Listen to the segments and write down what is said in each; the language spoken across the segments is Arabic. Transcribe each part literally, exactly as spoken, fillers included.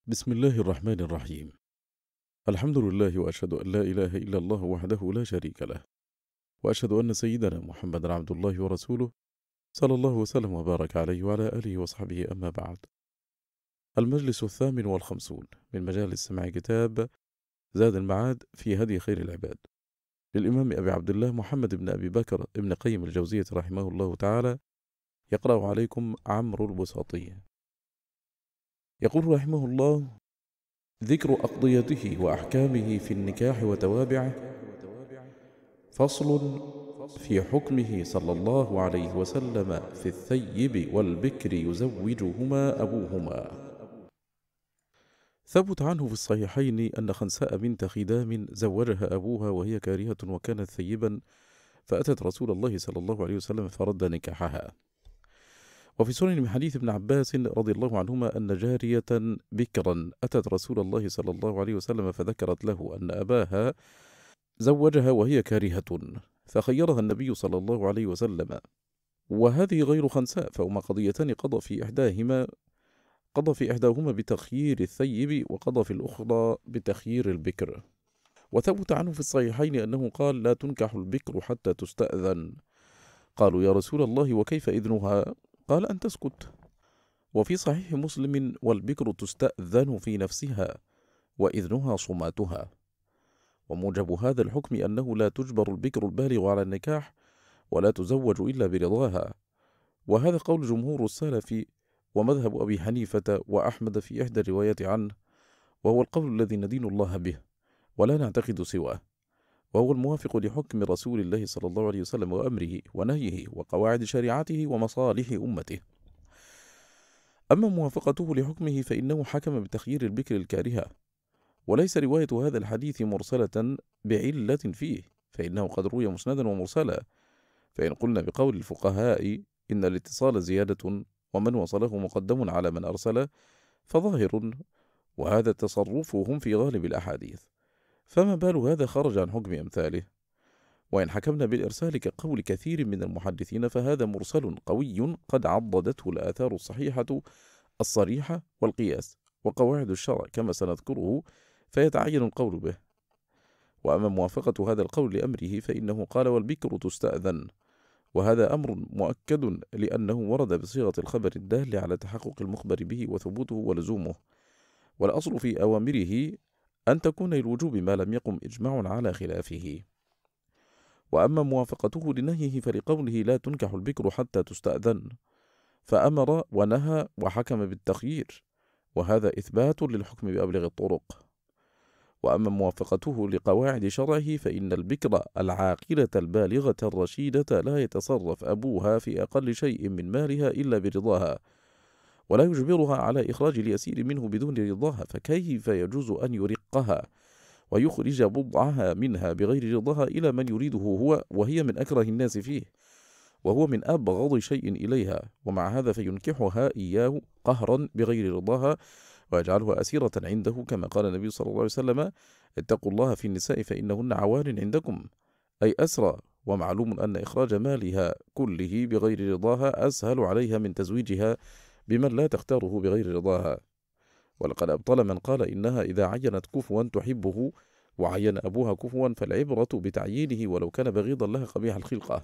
بسم الله الرحمن الرحيم. الحمد لله وأشهد أن لا إله إلا الله وحده لا شريك له، وأشهد أن سيدنا محمدا عبد الله ورسوله صلى الله وسلم وبارك عليه وعلى آله وصحبه، أما بعد. المجلس الثامن والخمسون من مجالس سماع كتاب زاد المعاد في هدي خير العباد للإمام أبي عبد الله محمد بن أبي بكر ابن قيم الجوزية رحمه الله تعالى، يقرأ عليكم عمرو البساطي. يقول رحمه الله: ذكر أقضيته وأحكامه في النكاح وتوابعه. فصل في حكمه صلى الله عليه وسلم في الثيب والبكر يزوجهما أبوهما. ثبت عنه في الصحيحين أن خنساء بنت خدام زوجها أبوها وهي كارهة وكانت ثيبا، فأتت رسول الله صلى الله عليه وسلم فرد نكاحها. وفي سنن من حديث ابن عباس رضي الله عنهما أن جارية بكرا أتت رسول الله صلى الله عليه وسلم فذكرت له أن أباها زوجها وهي كارهة، فخيرها النبي صلى الله عليه وسلم. وهذه غير خنساء، فهما قضيتان قضى في إحداهما قضى في إحداهما بتخيير الثيب، وقضى في الأخرى بتخيير البكر. وثبت عنه في الصحيحين أنه قال: لا تنكح البكر حتى تستأذن. قالوا: يا رسول الله وكيف إذنها؟ قال: أن تسكت. وفي صحيح مسلم: والبكر تستأذن في نفسها وإذنها صماتها. وموجب هذا الحكم أنه لا تجبر البكر البالغ على النكاح، ولا تزوج إلا برضاها. وهذا قول جمهور السلف ومذهب أبي حنيفة وأحمد في إحدى الروايات عنه، وهو القول الذي ندين الله به ولا نعتقد سواه، وهو الموافق لحكم رسول الله صلى الله عليه وسلم وأمره ونهيه وقواعد شريعته ومصالح أمته. أما موافقته لحكمه فإنه حكم بتخيير البكر الكارهة، وليس رواية هذا الحديث مرسلة بعلة فيه، فإنه قد روي مسندا ومرسلا. فإن قلنا بقول الفقهاء إن الاتصال زيادة ومن وصله مقدم على من أرسل فظاهر، وهذا تصرفهم في غالب الأحاديث، فما بال هذا خرج عن حكم أمثاله. وإن حكمنا بالإرسال كقول كثير من المحدثين فهذا مرسل قوي قد عضدته الآثار الصحيحة الصريحة والقياس وقواعد الشرع كما سنذكره، فيتعين القول به. وأما موافقة هذا القول لأمره فإنه قال: والبكر تستأذن، وهذا أمر مؤكد لأنه ورد بصيغة الخبر الدال على تحقق المخبر به وثبوته ولزومه. والأصل في أوامره أن تكون للوجوب ما لم يقم إجماع على خلافه. وأما موافقته لنهيه فلقوله: لا تنكح البكر حتى تستأذن، فأمر ونهى وحكم بالتخيير، وهذا إثبات للحكم بأبلغ الطرق. وأما موافقته لقواعد شرعه فإن البكر العاقلة البالغة الرشيدة لا يتصرف أبوها في أقل شيء من مالها إلا برضاها، ولا يجبرها على إخراج اليسير منه بدون رضاها، فكيف يجوز أن يرقها ويخرج بضعها منها بغير رضاها إلى من يريده هو، وهي من أكره الناس فيه، وهو من أبغض شيء إليها، ومع هذا فينكحها إياه قهرا بغير رضاها ويجعلها أسيرة عنده، كما قال النبي صلى الله عليه وسلم: اتقوا الله في النساء فإنهن عوان عندكم، أي أسرى. ومعلوم أن إخراج مالها كله بغير رضاها أسهل عليها من تزويجها بمن لا تختاره بغير رضاها. ولقد أبطل من قال إنها إذا عينت كفوا تحبه وعين أبوها كفوا فالعبرة بتعيينه ولو كان بغيضا لها قبيح الخلقة.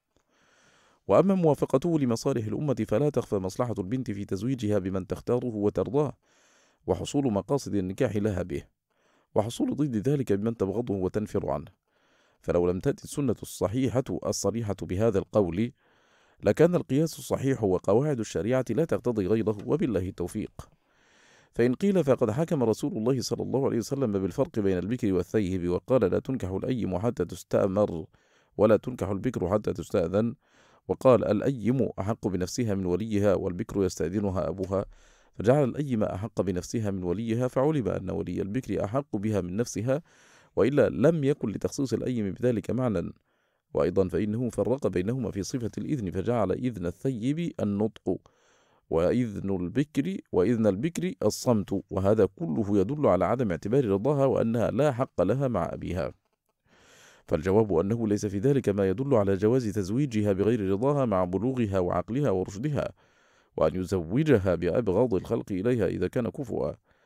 وأما موافقته لمصالح الأمة فلا تخفى مصلحة البنت في تزويجها بمن تختاره وترضاه، وحصول مقاصد النكاح لها به، وحصول ضد ذلك بمن تبغضه وتنفر عنه. فلو لم تأتي السنة الصحيحة الصريحة بهذا القول لكان القياس الصحيح وقواعد الشريعة لا تقتضي غيره، وبالله التوفيق. فإن قيل فقد حكم رسول الله صلى الله عليه وسلم بالفرق بين البكر والثيب، وقال: لا تنكح الأيم حتى تستأمر، ولا تنكح البكر حتى تستأذن، وقال: الأيم أحق بنفسها من وليها، والبكر يستأذنها أبوها، فجعل الأيم أحق بنفسها من وليها، فعلم أن ولي البكر أحق بها من نفسها، وإلا لم يكن لتخصيص الأيم بذلك معنى. وأيضا فإنه فرق بينهما في صفة الإذن، فجعل إذن الثيب النطق، وإذن البكر وإذن البكر الصمت، وهذا كله يدل على عدم اعتبار رضاها وأنها لا حق لها مع أبيها. فالجواب أنه ليس في ذلك ما يدل على جواز تزويجها بغير رضاها مع بلوغها وعقلها ورشدها، وأن يزوجها بأبغض الخلق إليها إذا كان كفؤا.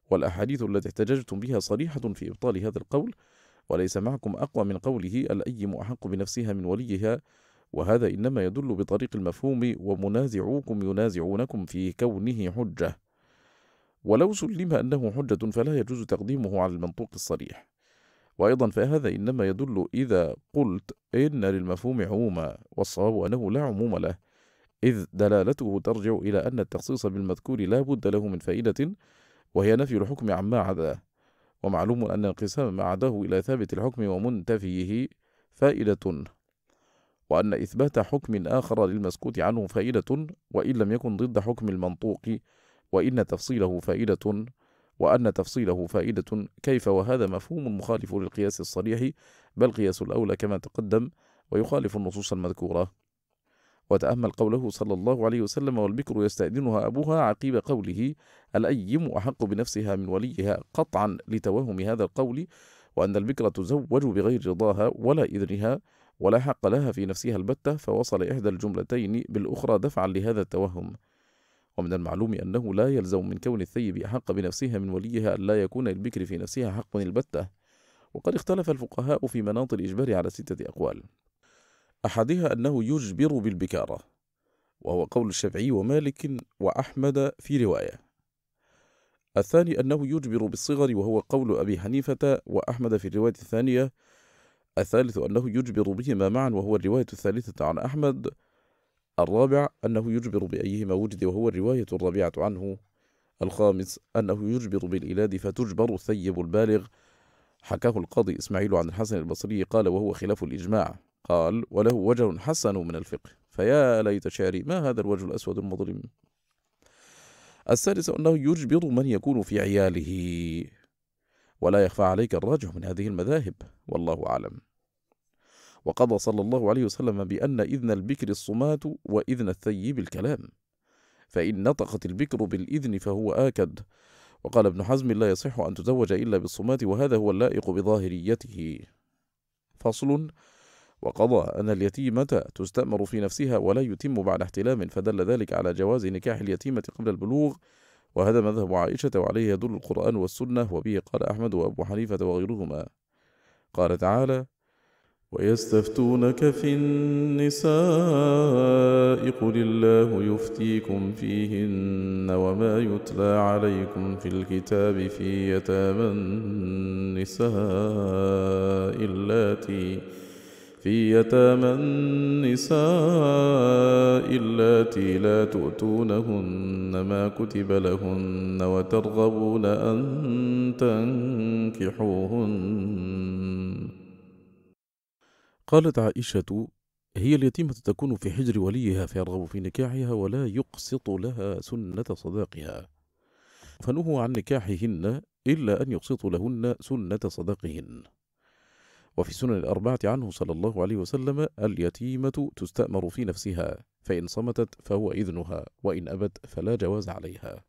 والأحاديث التي احتججتم بها صريحة في إبطال هذا القول، وليس معكم أقوى من قوله الأيم أحق بنفسها من وليها، وهذا إنما يدل بطريق المفهوم، ومنازعوكم ينازعونكم في كونه حجة، ولو سلم أنه حجة فلا يجوز تقديمه على المنطوق الصريح. وأيضا فهذا إنما يدل إذا قلت إن للمفهوم عموما، والصواب أنه لا عموم له، إذ دلالته ترجع إلى أن التخصيص بالمذكور لا بد له من فائدة، وهي نفي الحكم عما عداه، ومعلوم أن انقسام ما عداه إلى ثابت الحكم ومنتفيه فائدة، وأن إثبات حكم آخر للمسكوت عنه فائدة، وإن لم يكن ضد حكم المنطوق، وإن تفصيله فائدة وأن تفصيله فائدة كيف، وهذا مفهوم مخالف للقياس الصريح، بل قياس الأولى كما تقدم، ويخالف النصوص المذكورة. وتأمل قوله صلى الله عليه وسلم والبكر يستأذنها أبوها عقيب قوله الأيم أحق بنفسها من وليها، قطعا لتوهم هذا القول، وأن البكر تزوج بغير رضاها ولا إذنها ولا حق لها في نفسها البتة، فوصل إحدى الجملتين بالأخرى دفعا لهذا التوهم. ومن المعلوم أنه لا يلزم من كون الثيب أحق بنفسها من وليها أن لا يكون البكر في نفسها حق البتة. وقد اختلف الفقهاء في مناط الإجبار على ستة أقوال، أحدها أنه يجبر بالبكارة، وهو قول الشافعي ومالك وأحمد في رواية. الثاني أنه يجبر بالصغر، وهو قول أبي حنيفة وأحمد في الرواية الثانية. الثالث أنه يجبر بهما معا، وهو الرواية الثالثة عن أحمد. الرابع أنه يجبر بأيهما وجد، وهو الرواية الرابعة عنه. الخامس أنه يجبر بالإيلاد فتجبر الثيب البالغ، حكاه القاضي إسماعيل عن الحسن البصري قال وهو خلاف الإجماع، قال وله وجه حسن من الفقه، فيا ليت شعري ما هذا الوجه الأسود المظلم. السادس أنه يجبر من يكون في عياله، ولا يخفى عليك الراجح من هذه المذاهب، والله أعلم. وقضى صلى الله عليه وسلم بأن إذن البكر الصمات وإذن الثيب الكلام، فإن نطقت البكر بالإذن فهو آكد. وقال ابن حزم لا يصح أن تزوج إلا بالصمات، وهذا هو اللائق بظاهريته. فصل. وقضى أن اليتيمة تستأمر في نفسها ولا يتم بعد احتلام، فدل ذلك على جواز نكاح اليتيمة قبل البلوغ، وهذا مذهب عائشة وعليه يدل القرآن والسنة، وبه قال أحمد وأبو حنيفة وغيرهما. قال تعالى ويستفتونك في النساء قل الله يفتيكم فيهن وما يتلى عليكم في الكتاب في يتامى النساء اللاتي في يتامى النساء اللاتي لا تؤتونهن ما كتب لهن وترغبون أن تنكحوهن. قالت عائشة هي اليتيمة تكون في حجر وليها فيرغب في نكاحها ولا يقسط لها سنة صداقها، فنهوا عن نكاحهن إلا أن يقسطوا لهن سنة صداقهن. وفي سنن الأربعة عنه صلى الله عليه وسلم اليتيمة تستأمر في نفسها، فإن صمتت فهو إذنها، وإن أبت فلا جواز عليها.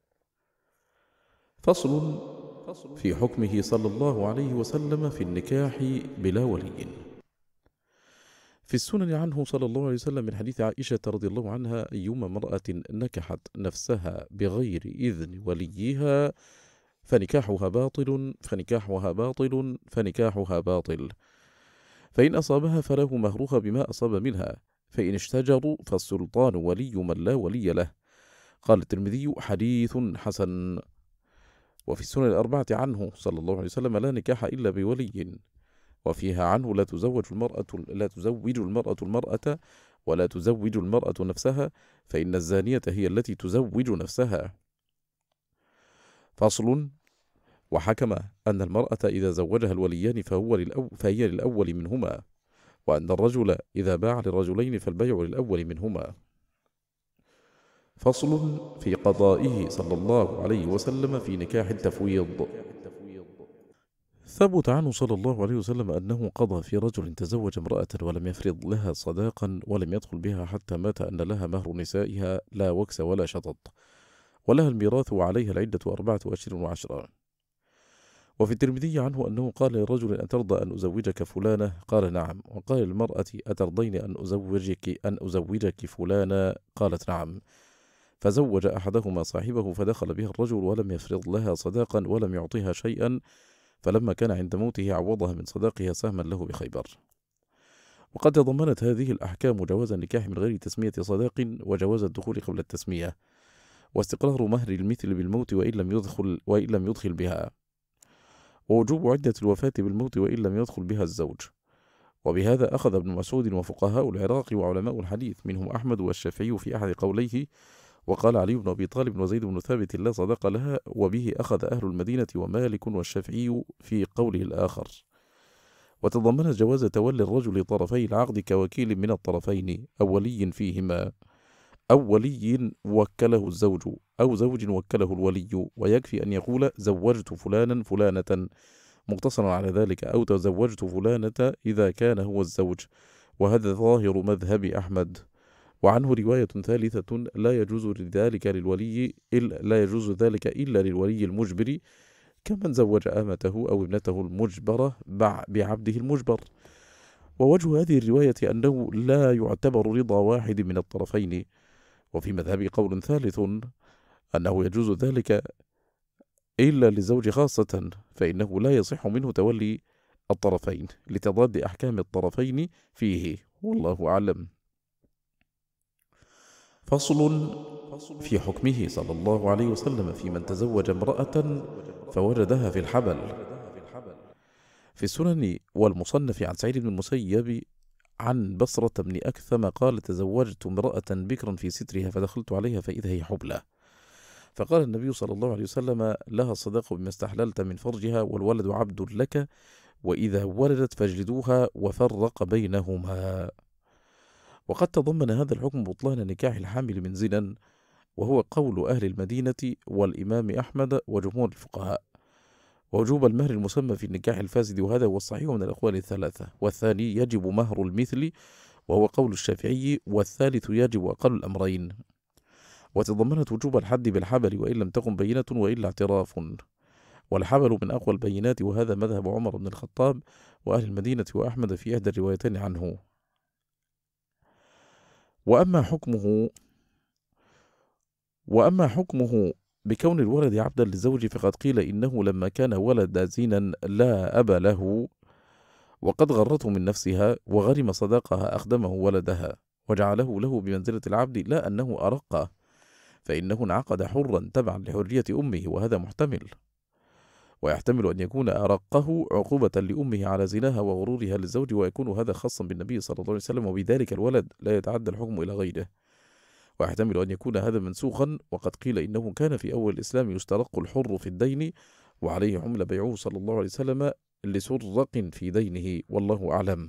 فصل في حكمه صلى الله عليه وسلم في النكاح بلا ولي. في السنن عنه صلى الله عليه وسلم من حديث عائشة رضي الله عنها أيما امرأة نكحت نفسها بغير إذن وليها فنكاحها باطل فنكاحها باطل فنكاحها باطل، فإن أصابها فله مهرها بما أصاب منها، فإن اشتجروا فالسلطان ولي من لا ولي له. قال الترمذي حديث حسن. وفي السنن الأربعة عنه صلى الله عليه وسلم لا نكاح إلا بولي، وفيها عنه لا تزوج المرأة لا تزوج المرأة المرأة ولا تزوج المرأة نفسها، فإن الزانية هي التي تزوج نفسها. فصل. وحكم أن المرأة إذا زوجها الوليان فهو للأو فهي للأول منهما، وأن الرجل إذا باع للرجلين فالبيع للأول منهما. فصل في قضائه صلى الله عليه وسلم في نكاح التفويض. ثبت عنه صلى الله عليه وسلم أنه قضى في رجل تزوج امرأة ولم يفرض لها صداقا ولم يدخل بها حتى مات أن لها مهر نسائها لا وكس ولا شطط، ولها الميراث وعليها العدة أربعة أشهر وعشرة. وفي الترمذي عنه أنه قال لرجل أترضى أن أزوجك فلانة؟ قال نعم. وقال للمرأة أترضين أن أزوجك أن أزوجك فلانة؟ قالت نعم. فزوج أحدهما صاحبه فدخل بها الرجل ولم يفرض لها صداقا ولم يعطيها شيئا، فلما كان عند موته عوضها من صداقها سهما له بخيبر. وقد تضمنت هذه الأحكام جواز النكاح من غير تسمية صداق، وجواز الدخول قبل التسمية، واستقرار مهر المثل بالموت وإن لم يدخل, وإن لم يدخل بها، ووجوب عدة الوفاة بالموت وإن لم يدخل بها الزوج. وبهذا أخذ ابن مسعود وفقهاء العراق وعلماء الحديث منهم أحمد والشافعي في أحد قوليه، وقال علي بن أبي طالب وزيد بن ثابت لا صداق لها، وبه أخذ أهل المدينة ومالك والشافعي في قوله الآخر. وتضمنت جواز تولي الرجل طرفي العقد كوكيل من الطرفين أو ولي فيهما، أو ولي وكله الزوج أو زوج وكله الولي، ويكفي أن يقول زوجت فلانا فلانة مقتصرا على ذلك، أو تزوجت فلانة إذا كان هو الزوج، وهذا ظاهر مذهب أحمد. وعنه رواية ثالثة لا يجوز ذلك للولي إلا لا يجوز ذلك إلا للولي المجبر، كمن زوج أمته أو ابنته المجبرة بعبده المجبر. ووجه هذه الرواية أنه لا يعتبر رضا واحد من الطرفين. وفي مذهب قول ثالث أنه يجوز ذلك إلا للزوج خاصة، فإنه لا يصح منه تولي الطرفين لتضاد أحكام الطرفين فيه، والله أعلم. فصل في حكمه صلى الله عليه وسلم في من تزوج امرأة فوجدها في الحبل. في السنن والمصنف عن سعيد بن المسيب عن بصرة بن أكثم قال تزوجت امرأة بكرا في سترها فدخلت عليها فإذا هي حبلى، فقال النبي صلى الله عليه وسلم لها الصداق بما استحللت من فرجها والولد عبد لك، وإذا ولدت فاجلدوها، وفرق بينهما. وقد تضمن هذا الحكم بطلان نكاح الحامل من زنا، وهو قول أهل المدينة والإمام أحمد وجمهور الفقهاء، ووجوب المهر المسمى في النكاح الفاسد، وهذا هو الصحيح من الأقوال الثلاثة. والثاني يجب مهر المثل، وهو قول الشافعي، والثالث يجب أقل الأمرين. وتضمنت وجوب الحد بالحبل وإن لم تكن بينة وإلا اعتراف، والحبل من أقوى البينات، وهذا مذهب عمر بن الخطاب وأهل المدينة وأحمد في إحدى الروايتين عنه. وأما حكمه وأما حكمه بكون الولد عبدا للزوج، فقد قيل إنه لما كان ولد زينا لا أب له، وقد غرته من نفسها وغرم صداقها أخدمه ولدها وجعله له بمنزلة العبد، لا أنه أرقه، فإنه انعقد حرا تبعا لحرية أمه، وهذا محتمل. ويحتمل أن يكون أرقه عقوبة لأمه على زناها وغرورها للزوج، ويكون هذا خاصا بالنبي صلى الله عليه وسلم، وبذلك الولد لا يتعدى الحكم إلى غيره. ويحتمل أن يكون هذا منسوخا، وقد قيل إنه كان في أول الإسلام يسترق الحر في الدين، وعليه حمل بيعه صلى الله عليه وسلم لسرق في دينه، والله أعلم.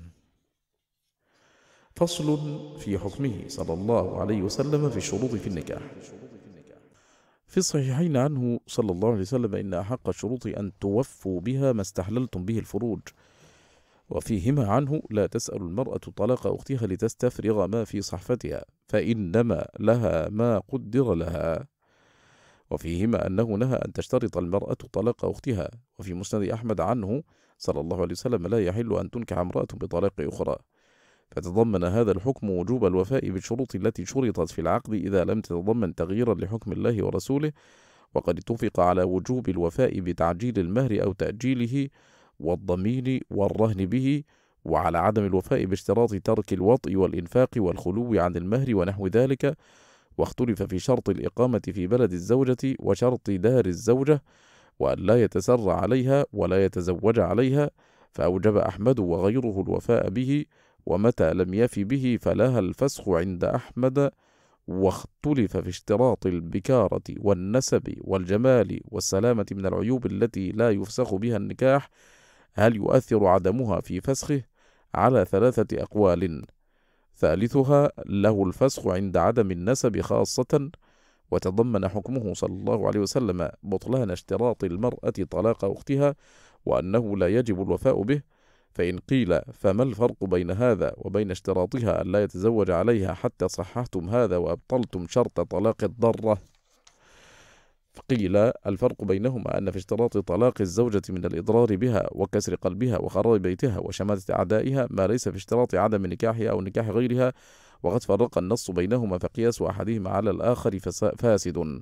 فصل في حكمه صلى الله عليه وسلم في الشروط في النكاح. في الصحيحين عنه صلى الله عليه وسلم إن أحق الشروط أن توفوا بها ما استحللتم به الفروج، وفيهما عنه لا تسأل المرأة طلاق أختها لتستفرغ ما في صحفتها، فإنما لها ما قدر لها. وفيهما أنه نهى أن تشترط المرأة طلاق أختها. وفي مسند أحمد عنه صلى الله عليه وسلم لا يحل أن تنكح امرأة بطلاق أخرى. فتضمن هذا الحكم وجوب الوفاء بالشروط التي شرطت في العقد إذا لم تتضمن تغييرا لحكم الله ورسوله، وقد اتفق على وجوب الوفاء بتعجيل المهر أو تأجيله والضمين والرهن به، وعلى عدم الوفاء باشتراط ترك الوطء والإنفاق والخلو عن المهر ونحو ذلك. واختلف في شرط الإقامة في بلد الزوجة وشرط دار الزوجة، وأن لا يتسر عليها ولا يتزوج عليها، فأوجب أحمد وغيره الوفاء به، ومتى لم يف به فلها الفسخ عند أحمد. واختلف في اشتراط البكارة والنسب والجمال والسلامة من العيوب التي لا يفسخ بها النكاح، هل يؤثر عدمها في فسخه؟ على ثلاثة أقوال. ثالثها له الفسخ عند عدم النسب خاصة. وتضمن حكمه صلى الله عليه وسلم بطلان اشتراط المرأة طلاق أختها، وأنه لا يجب الوفاء به. فإن قيل فما الفرق بين هذا وبين اشتراطها أن لا يتزوج عليها حتى صححتم هذا وأبطلتم شرط طلاق الضرة؟ قيل الفرق بينهما أن في اشتراط طلاق الزوجة من الإضرار بها وكسر قلبها وخراب بيتها وشماتة أعدائها ما ليس في اشتراط عدم نكاحها أو نكاح غيرها، وقد فرق النص بينهما فقياس أحدهما على الآخر فاسد.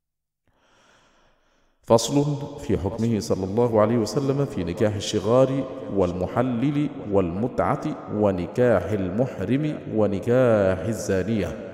فصل في حكمه صلى الله عليه وسلم في نكاح الشغار والمحلل والمتعة ونكاح المحرم ونكاح الزانية.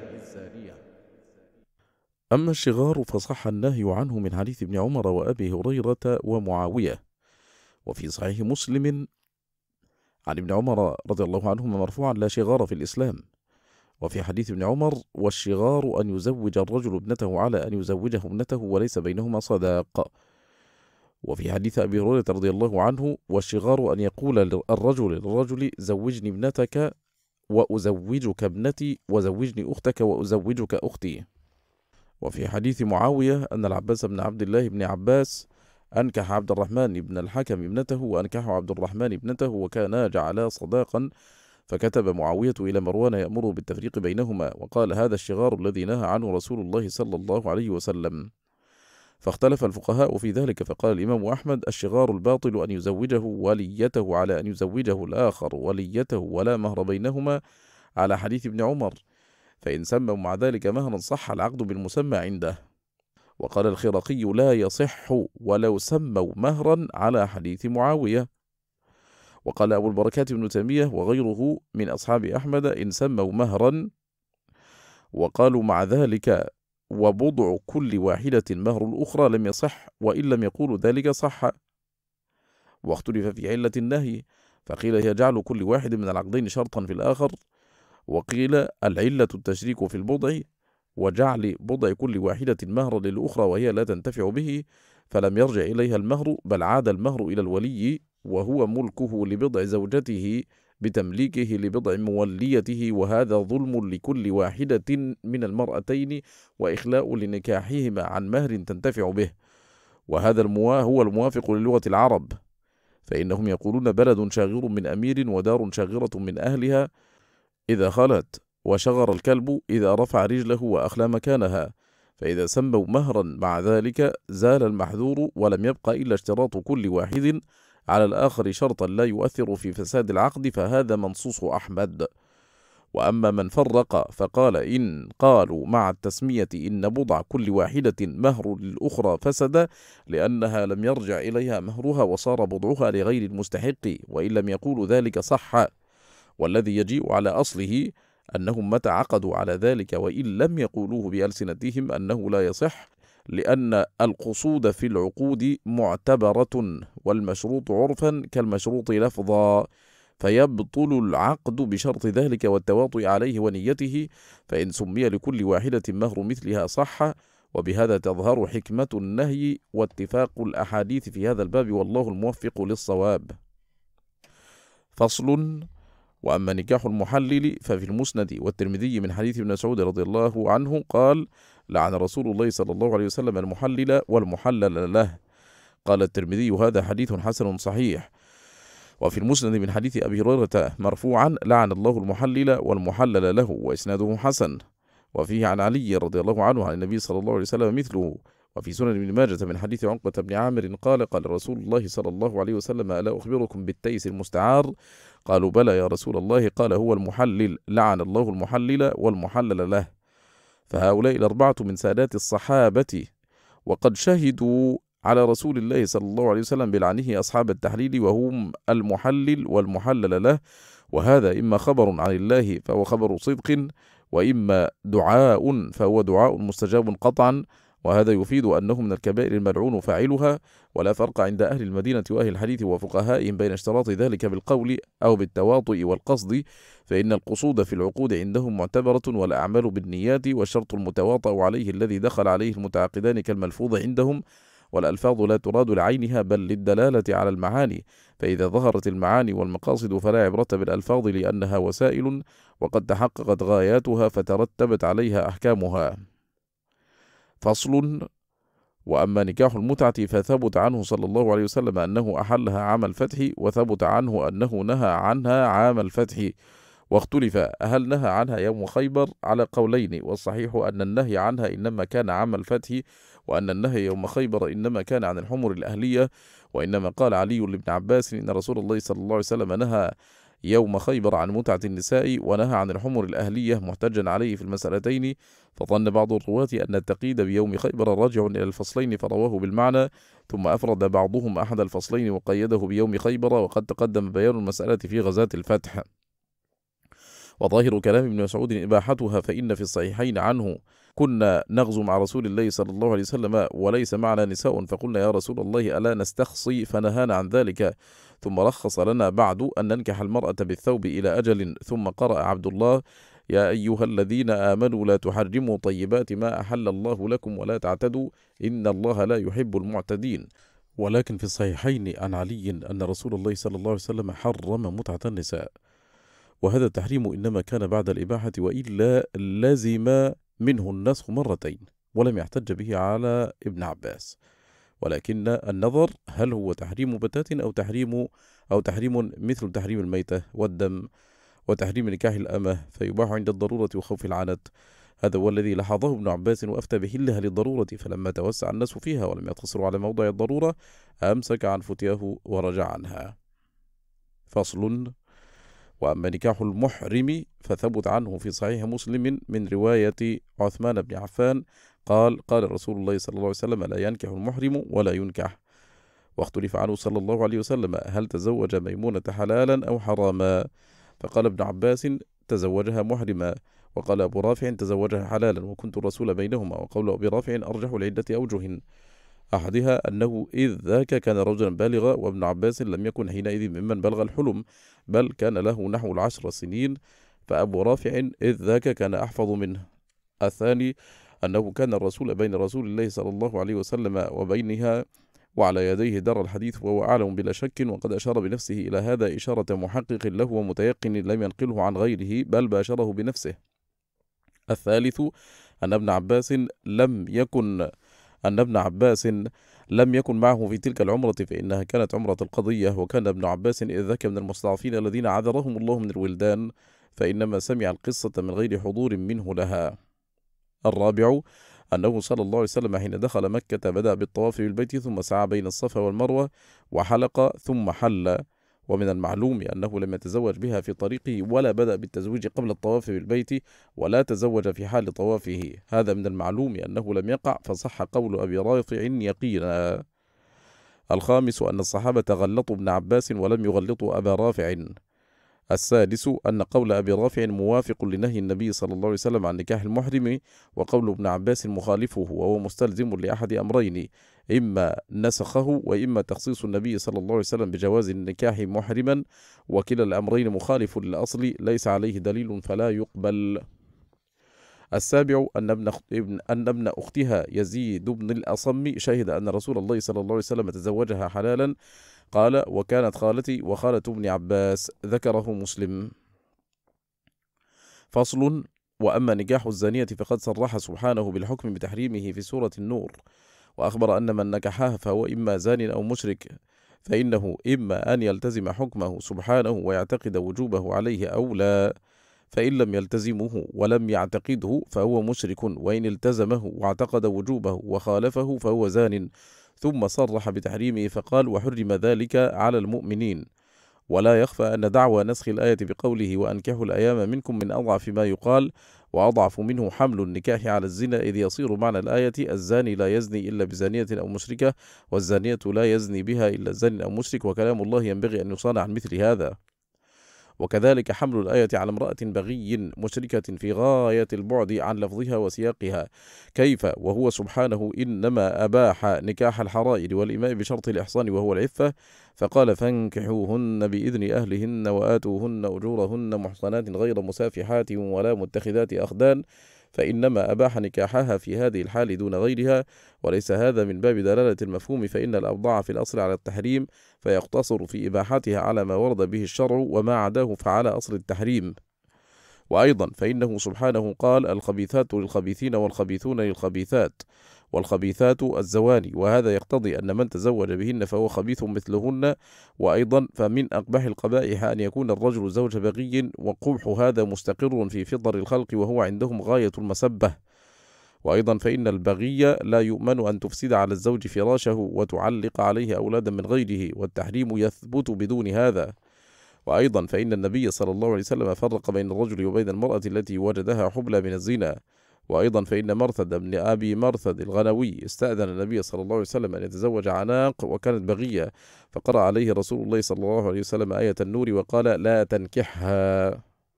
أما الشغار فصح النهي عنه من حديث ابن عمر وأبي هريرة ومعاوية، وفي صحيح مسلم عن ابن عمر رضي الله عنهما مرفوعا: لا شغار في الإسلام. وفي حديث ابن عمر: والشغار أن يزوج الرجل ابنته على أن يزوجه ابنته وليس بينهما صداق. وفي حديث أبي هريرة رضي الله عنه: والشغار أن يقول الرجل للرجل: زوجني ابنتك وأزوجك ابنتي، وزوجني أختك وأزوجك أختي. وفي حديث معاوية أن العباس بن عبد الله بن عباس أنكح عبد الرحمن بن الحكم ابنته وأنكح عبد الرحمن ابنته، وكانا جعلا صداقا، فكتب معاوية إلى مروان يأمره بالتفريق بينهما، وقال: هذا الشغار الذي نهى عنه رسول الله صلى الله عليه وسلم. فاختلف الفقهاء في ذلك، فقال الإمام أحمد: الشغار الباطل أن يزوجه وليته على أن يزوجه الآخر وليته ولا مهر بينهما، على حديث ابن عمر، فإن سموا مع ذلك مهرا صح العقد بالمسمى عنده. وقال الخرقي: لا يصح ولو سموا مهرا، على حديث معاوية. وقال أبو البركات بن تيمية وغيره من أصحاب أحمد: إن سموا مهرا وقالوا مع ذلك وبضع كل واحدة مهر الأخرى لم يصح، وإن لم يقولوا ذلك صح. واختلف في علة النهي، فقيل هي جعل كل واحد من العقدين شرطا في الآخر، وقيل العلة التشريك في البضع، وجعل بضع كل واحدة مهر للأخرى وهي لا تنتفع به، فلم يرجع إليها المهر، بل عاد المهر إلى الولي، وهو ملكه لبضع زوجته بتمليكه لبضع موليته، وهذا ظلم لكل واحدة من المرأتين، وإخلاء لنكاحهما عن مهر تنتفع به. وهذا الموا هو الموافق للغة العرب، فإنهم يقولون: بلد شاغر من أمير، ودار شاغرة من أهلها إذا خلت، وشغر الكلب إذا رفع رجله وأخلى مكانها. فإذا سموا مهرا مع ذلك زال المحذور، ولم يبق إلا اشتراط كل واحد على الآخر شرطا لا يؤثر في فساد العقد، فهذا منصوص أحمد. وأما من فرق فقال: إن قالوا مع التسمية إن بضع كل واحدة مهر للأخرى فسد، لأنها لم يرجع إليها مهرها وصار بضعها لغير المستحق، وإن لم يقولوا ذلك صح. والذي يجيء على أصله أنهم متى عقدوا على ذلك وإن لم يقولوه بألسنتهم أنه لا يصح، لأن القصود في العقود معتبرة، والمشروط عرفا كالمشروط لفظا، فيبطل العقد بشرط ذلك والتواطؤ عليه ونيته، فإن سمي لكل واحدة مهر مثلها صح. وبهذا تظهر حكمة النهي واتفاق الأحاديث في هذا الباب، والله الموفق للصواب. فصل. وأما نكاح المحلل ففي المسند والترمذي من حديث ابن مسعود رضي الله عنه قال: لعن رسول الله صلى الله عليه وسلم المحلل والمحلل له. قال الترمذي: هذا حديث حسن صحيح. وفي المسند من حديث أبي هريرة مرفوعا: لعن الله المحلل والمحلل له، وإسناده حسن. وفيه عن علي رضي الله عنه عن النبي صلى الله عليه وسلم مثله. وفي سنن ابن ماجة من حديث عقبة بن عامر قال: قال رسول الله صلى الله عليه وسلم: ألا أخبركم بالتيس المستعار؟ قالوا: بلى يا رسول الله. قال: هو المحلل، لعن الله المحلل والمحلل له. فهؤلاء الأربعة من سادات الصحابة، وقد شهدوا على رسول الله صلى الله عليه وسلم بلعنه أصحاب التحليل، وهم المحلل والمحلل له. وهذا إما خبر عن الله فهو خبر صدق، وإما دعاء فهو دعاء مستجاب قطعا، وهذا يفيد أنه من الكبائر الملعون فاعلها. ولا فرق عند أهل المدينة وأهل الحديث وفقهائهم بين اشتراط ذلك بالقول أو بالتواطؤ والقصد، فإن القصود في العقود عندهم معتبرة، والأعمال بالنيات، والشرط المتواطأ عليه الذي دخل عليه المتعاقدان كالملفوظ عندهم. والألفاظ لا تراد لعينها بل للدلالة على المعاني، فإذا ظهرت المعاني والمقاصد فلا عبرة بالألفاظ لأنها وسائل، وقد تحققت غاياتها فترتبت عليها أحكامها. فصل. وأما نكاح المتعة فثبت عنه صلى الله عليه وسلم أنه أحلها عام الفتح، وثبت عنه أنه نهى عنها عام الفتح. واختلف هل نهى عنها يوم خيبر على قولين، والصحيح أن النهي عنها إنما كان عام الفتح، وأن النهي يوم خيبر إنما كان عن الحمر الأهلية. وإنما قال علي لابن عباس إن رسول الله صلى الله عليه وسلم نهى يوم خيبر عن متعة النساء ونهى عن الحمر الأهلية محتجا عليه في المسألتين، فظن بعض الرواة أن التقييد بيوم خيبر راجع إلى الفصلين فرواه بالمعنى، ثم أفرد بعضهم أحد الفصلين وقيده بيوم خيبر، وقد تقدم بيان المسألة في غزاة الفتح. وظاهر كلام ابن مسعود إباحتها، فإن في الصحيحين عنه: كنا نغزو مع رسول الله صلى الله عليه وسلم وليس معنا نساء، فقلنا يا رسول الله ألا نستخصي، فنهانا عن ذلك، ثم رخص لنا بعد أن ننكح المرأة بالثوب إلى أجل. ثم قرأ عبد الله: يا أيها الذين آمنوا لا تحرموا طيبات ما أحل الله لكم ولا تعتدوا إن الله لا يحب المعتدين. ولكن في الصحيحين عن علي أن رسول الله صلى الله عليه وسلم حرم متعة النساء، وهذا التحريم إنما كان بعد الإباحة، وإلا لزم منه النسخ مرتين، ولم يحتج به على ابن عباس. ولكن النظر هل هو تحريم بتات أو تحريم أو تحريم مثل تحريم الميتة والدم وتحريم نكاح الأمة، فيباح عند الضرورة وخوف العنت. هذا هو الذي لاحظه ابن عباس وأفتى بحلها للضرورة، فلما توسع الناس فيها ولم يقتصروا على موضع الضرورة أمسك عن فتياه ورجع عنها. فصل: وأما نكاح المحرم فثبت عنه في صحيح مسلم من رواية عثمان بن عفان قال: قال رسول الله صلى الله عليه وسلم: لا ينكح المحرم ولا ينكح. واختلف عنه صلى الله عليه وسلم هل تزوج ميمونة حلالا أو حراما؟ فقال ابن عباس: تزوجها محرما. وقال أبو رافع: تزوجها حلالا، وكنت الرسول بينهما. وقول أبي رافع أرجح لعدة أوجه، أحدها أنه إذ ذاك كان رجلا بالغا، وابن عباس لم يكن حينئذ ممن بلغ الحلم، بل كان له نحو العشر سنين، فأبو رافع إذ ذاك كان أحفظ منه. الثاني أنه كان الرسول بين رسول الله صلى الله عليه وسلم وبينها وعلى يديه دار الحديث، وهو أعلم بلا شك، وقد أشار بنفسه إلى هذا إشارة محقق له ومتيقن لم ينقله عن غيره، بل باشره بنفسه. الثالث أن ابن عباس لم يكن أن ابن عباس لم يكن معه في تلك العمرة، فإنها كانت عمرة القضية، وكان ابن عباس إذ ذاك من المستضعفين الذين عذرهم الله من الولدان، فإنما سمع القصة من غير حضور منه لها. الرابع أنه صلى الله عليه وسلم حين دخل مكة بدأ بالطواف بالبيت، ثم سعى بين الصفا والمروة وحلق ثم حل. ومن المعلوم أنه لم يتزوج بها في طريقه، ولا بدأ بالتزويج قبل الطواف بالبيت، ولا تزوج في حال طوافه. هذا من المعلوم أنه لم يقع، فصح قول أبي رافع يقينا. الخامس أن الصحابة غلطوا ابن عباس ولم يغلطوا أبا رافع. السادس أن قول أبي رافع موافق لنهي النبي صلى الله عليه وسلم عن نكاح المحرم، وقول ابن عباس مخالفه، وهو مستلزم لأحد أمرين: إما نسخه، وإما تخصيص النبي صلى الله عليه وسلم بجواز النكاح محرما، وكلا الأمرين مخالف للأصل ليس عليه دليل فلا يقبل. السابع أن ابن أن ابن أختها يزيد بن الأصم شهد أن رسول الله صلى الله عليه وسلم تزوجها حلالا، قال: وكانت خالتي وخالة ابن عباس، ذكره مسلم. فصل: وأما نكاح الزانية فقد صرح سبحانه بالحكم بتحريمه في سورة النور، وأخبر أن من نكحها فهو إما زان أو مشرك، فإنه إما أن يلتزم حكمه سبحانه ويعتقد وجوبه عليه أو لا، فإن لم يلتزمه ولم يعتقده فهو مشرك، وإن التزمه واعتقد وجوبه وخالفه فهو زان. ثم صرح بتحريمه فقال: وحرم ذلك على المؤمنين. ولا يخفى أن دعوى نسخ الآية بقوله وأنكحوا الأيام منكم من أضعف ما يقال، وأضعف منه حمل النكاح على الزنا، إذ يصير معنى الآية: الزاني لا يزني إلا بزانية أو مشركة، والزانية لا يزني بها إلا زان أو مشرك، وكلام الله ينبغي أن يصان عن مثل هذا. وكذلك حمل الآية على امرأة بغي مشركة في غاية البعد عن لفظها وسياقها. كيف وهو سبحانه إنما أباح نكاح الحرائر والإماء بشرط الإحصان وهو العفة، فقال: فانكحوهن بإذن أهلهن وآتوهن أجورهن محصنات غير مسافحات ولا متخذات أخدان، فإنما أباح نكاحها في هذه الحال دون غيرها. وليس هذا من باب دلالة المفهوم، فإن الأبضاع في الأصل على التحريم، فيقتصر في إباحتها على ما ورد به الشرع، وما عداه فعلى أصل التحريم. وأيضا فإنه سبحانه قال: الخبيثات للخبيثين والخبيثون للخبيثات، والخبيثات الزواني، وهذا يقتضي أن من تزوج بهن فهو خبيث مثلهن. وأيضا فمن أقبح القبائح أن يكون الرجل زوج بغي، وقبح هذا مستقر في فطر الخلق، وهو عندهم غاية المسبة. وأيضا فإن البغي لا يؤمن أن تفسد على الزوج فراشه وتعلق عليه أولادا من غيره، والتحريم يثبت بدون هذا. وأيضا فإن النبي صلى الله عليه وسلم فرق بين الرجل وبين المرأة التي وجدها حبلى من الزنا. وأيضا فإن مرثد بن أبي مرثد الغنوي استأذن النبي صلى الله عليه وسلم أن يتزوج عناق وكانت بغية، فقرأ عليه رسول الله صلى الله عليه وسلم آية النور وقال: لا تنكحها.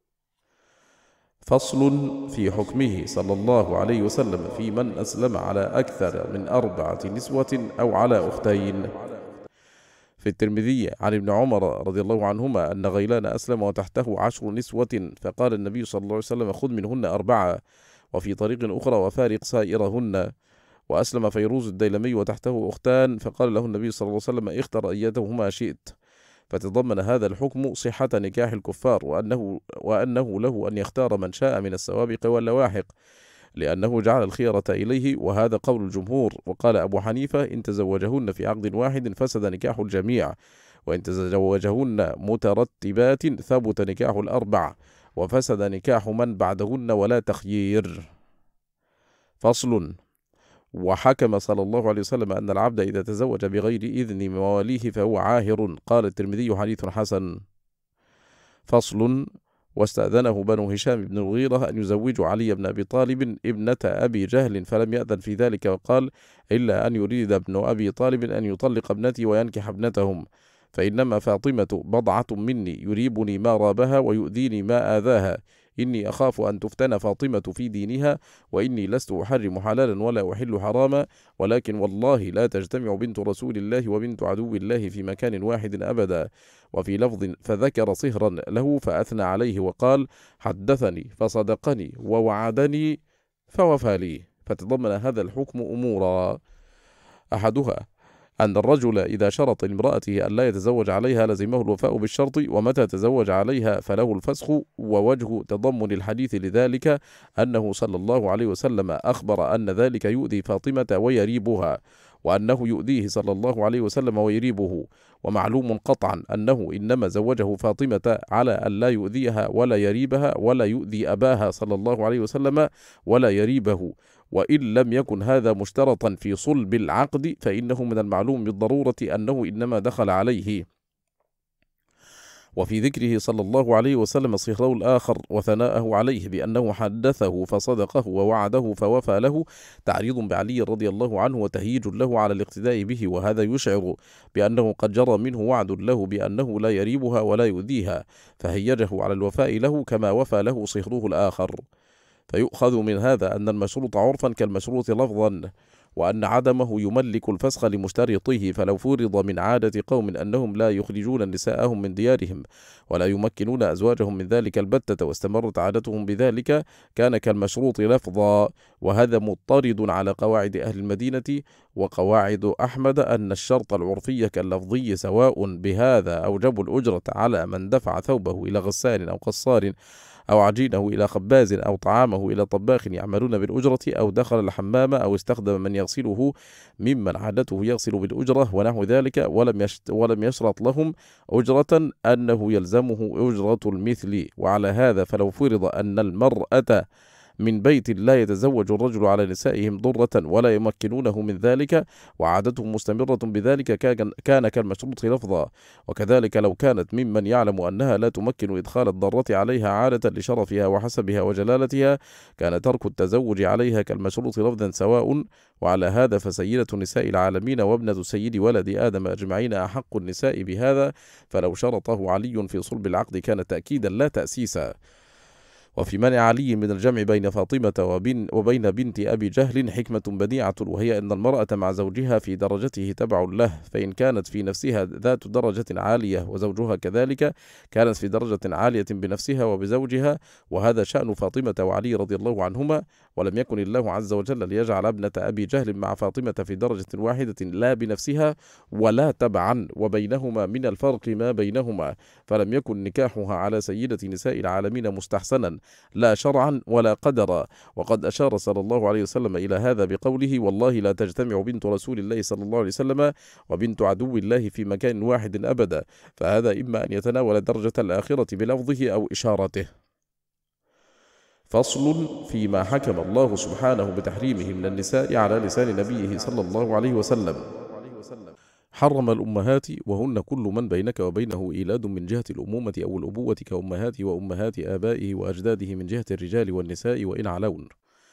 فصل في حكمه صلى الله عليه وسلم في من أسلم على أكثر من أربعة نسوة أو على أختين. في الترمذي عن ابن عمر رضي الله عنهما أن غيلان أسلم وتحته عشر نسوة، فقال النبي صلى الله عليه وسلم: خذ منهن أربعة. وفي طريق أخرى: وفارق سائرهن. وأسلم فيروز الديلمي وتحته أختان، فقال له النبي صلى الله عليه وسلم: اختر أيتهما شئت. فتضمن هذا الحكم صحة نكاح الكفار، وأنه, وأنه له أن يختار من شاء من السوابق واللواحق، لأنه جعل الخيرة إليه، وهذا قول الجمهور. وقال أبو حنيفة: إن تزوجهن في عقد واحد فسد نكاح الجميع، وإن تزوجهن مترتبات ثبت نكاح الأربع، وفسد نكاح من بعدهن ولا تخيير. فصل. وحكم صلى الله عليه وسلم أن العبد إذا تزوج بغير إذن مواليه فهو عاهر. قال الترمذي: حديث حسن. فصل. واستأذنه بنو هشام بن الغيرة أن يزوجوا علي بن أبي طالب ابنة أبي جهل، فلم يأذن في ذلك، وقال: إلا أن يريد ابن أبي طالب أن يطلق ابنتي وينكح ابنتهم، فإنما فاطمة بضعة مني، يريبني ما رابها ويؤذيني ما آذاها، إني أخاف أن تفتن فاطمة في دينها، وإني لست أحرم حلالا ولا أحل حراما، ولكن والله لا تجتمع بنت رسول الله وبنت عدو الله في مكان واحد أبدا. وفي لفظ: فذكر صهرا له فأثنى عليه وقال: حدثني فصدقني ووعدني فوفى لي. فتضمن هذا الحكم أمورا: أحدها أن الرجل إذا شرط لامرأته أن لا يتزوج عليها لزمه الوفاء بالشرط، ومتى تزوج عليها فله الفسخ. ووجه تضمن الحديث لذلك أنه صلى الله عليه وسلم أخبر أن ذلك يؤذي فاطمة ويريبها، وأنه يؤذيه صلى الله عليه وسلم ويريبه. ومعلوم قطعا أنه إنما زوجه فاطمة على أن لا يؤذيها ولا يريبها، ولا يؤذي أباها صلى الله عليه وسلم ولا يريبه. وإن لم يكن هذا مشترطا في صلب العقد، فإنه من المعلوم بالضرورة أنه إنما دخل عليه. وفي ذكره صلى الله عليه وسلم صهره الآخر وثناءه عليه بأنه حدثه فصدقه ووعده فوفى له تعريض بعلي رضي الله عنه وتهييج له على الاقتداء به، وهذا يشعر بأنه قد جرى منه وعد له بأنه لا يريبها ولا يؤذيها، فهيجه على الوفاء له كما وفى له صهره الآخر. فيؤخذ من هذا أن المشروط عرفا كالمشروط لفظا، وأن عدمه يملك الفسخ لمشترطه. فلو فرض من عادة قوم أنهم لا يخرجون نساءهم من ديارهم ولا يمكنون أزواجهم من ذلك البتة، واستمرت عادتهم بذلك، كان كالمشروط لفظا. وهذا مضطرد على قواعد أهل المدينة وقواعد أحمد أن الشرط العرفي كاللفظي سواء. بهذا أوجبوا الأجرة على من دفع ثوبه إلى غسال أو قصار، أو عجينه إلى خباز، أو طعامه إلى طباخ يعملون بالأجرة، أو دخل الحمام، أو استخدم من يغسله ممن عادته يغسل بالأجرة ونحو ذلك، ولم ولم يشرط لهم أجرة أنه يلزمه أجرة المثل. وعلى هذا فلو فرض أن المرأة من بيت لا يتزوج الرجل على نسائهم ضرة ولا يمكنونه من ذلك، وعادتهم مستمرة بذلك، كان كالمشروط لفظا. وكذلك لو كانت ممن يعلم أنها لا تمكن إدخال الضرة عليها عادة لشرفها وحسبها وجلالتها، كان ترك التزوج عليها كالمشروط لفظا سواء. وعلى هذا فسيدة نساء العالمين وابنة سيد ولد آدم أجمعين أحق النساء بهذا، فلو شرطه علي في صلب العقد كان تأكيدا لا تأسيسا. وفي منع علي من الجمع بين فاطمة وبين, وبين بنت أبي جهل حكمة بديعة، وهي أن المرأة مع زوجها في درجته تبع له، فإن كانت في نفسها ذات درجة عالية وزوجها كذلك، كانت في درجة عالية بنفسها وبزوجها، وهذا شأن فاطمة وعلي رضي الله عنهما. ولم يكن الله عز وجل ليجعل ابنة أبي جهل مع فاطمة في درجة واحدة لا بنفسها ولا تبعا، وبينهما من الفرق ما بينهما، فلم يكن نكاحها على سيدة نساء العالمين مستحسنا لا شرعا ولا قدرا. وقد أشار صلى الله عليه وسلم إلى هذا بقوله: والله لا تجتمع بنت رسول الله صلى الله عليه وسلم وبنت عدو الله في مكان واحد أبدا، فهذا إما أن يتناول درجة الآخرة بلفظه أو إشارته. فصل فيما حكم الله سبحانه بتحريمه من النساء على لسان نبيه صلى الله عليه وسلم. حرم الأمهات وهن كل من بينك وبينه إيلاد من جهة الأمومة أو الأبوة كأمهات وأمهات آبائه وأجداده من جهة الرجال والنساء وإن علون.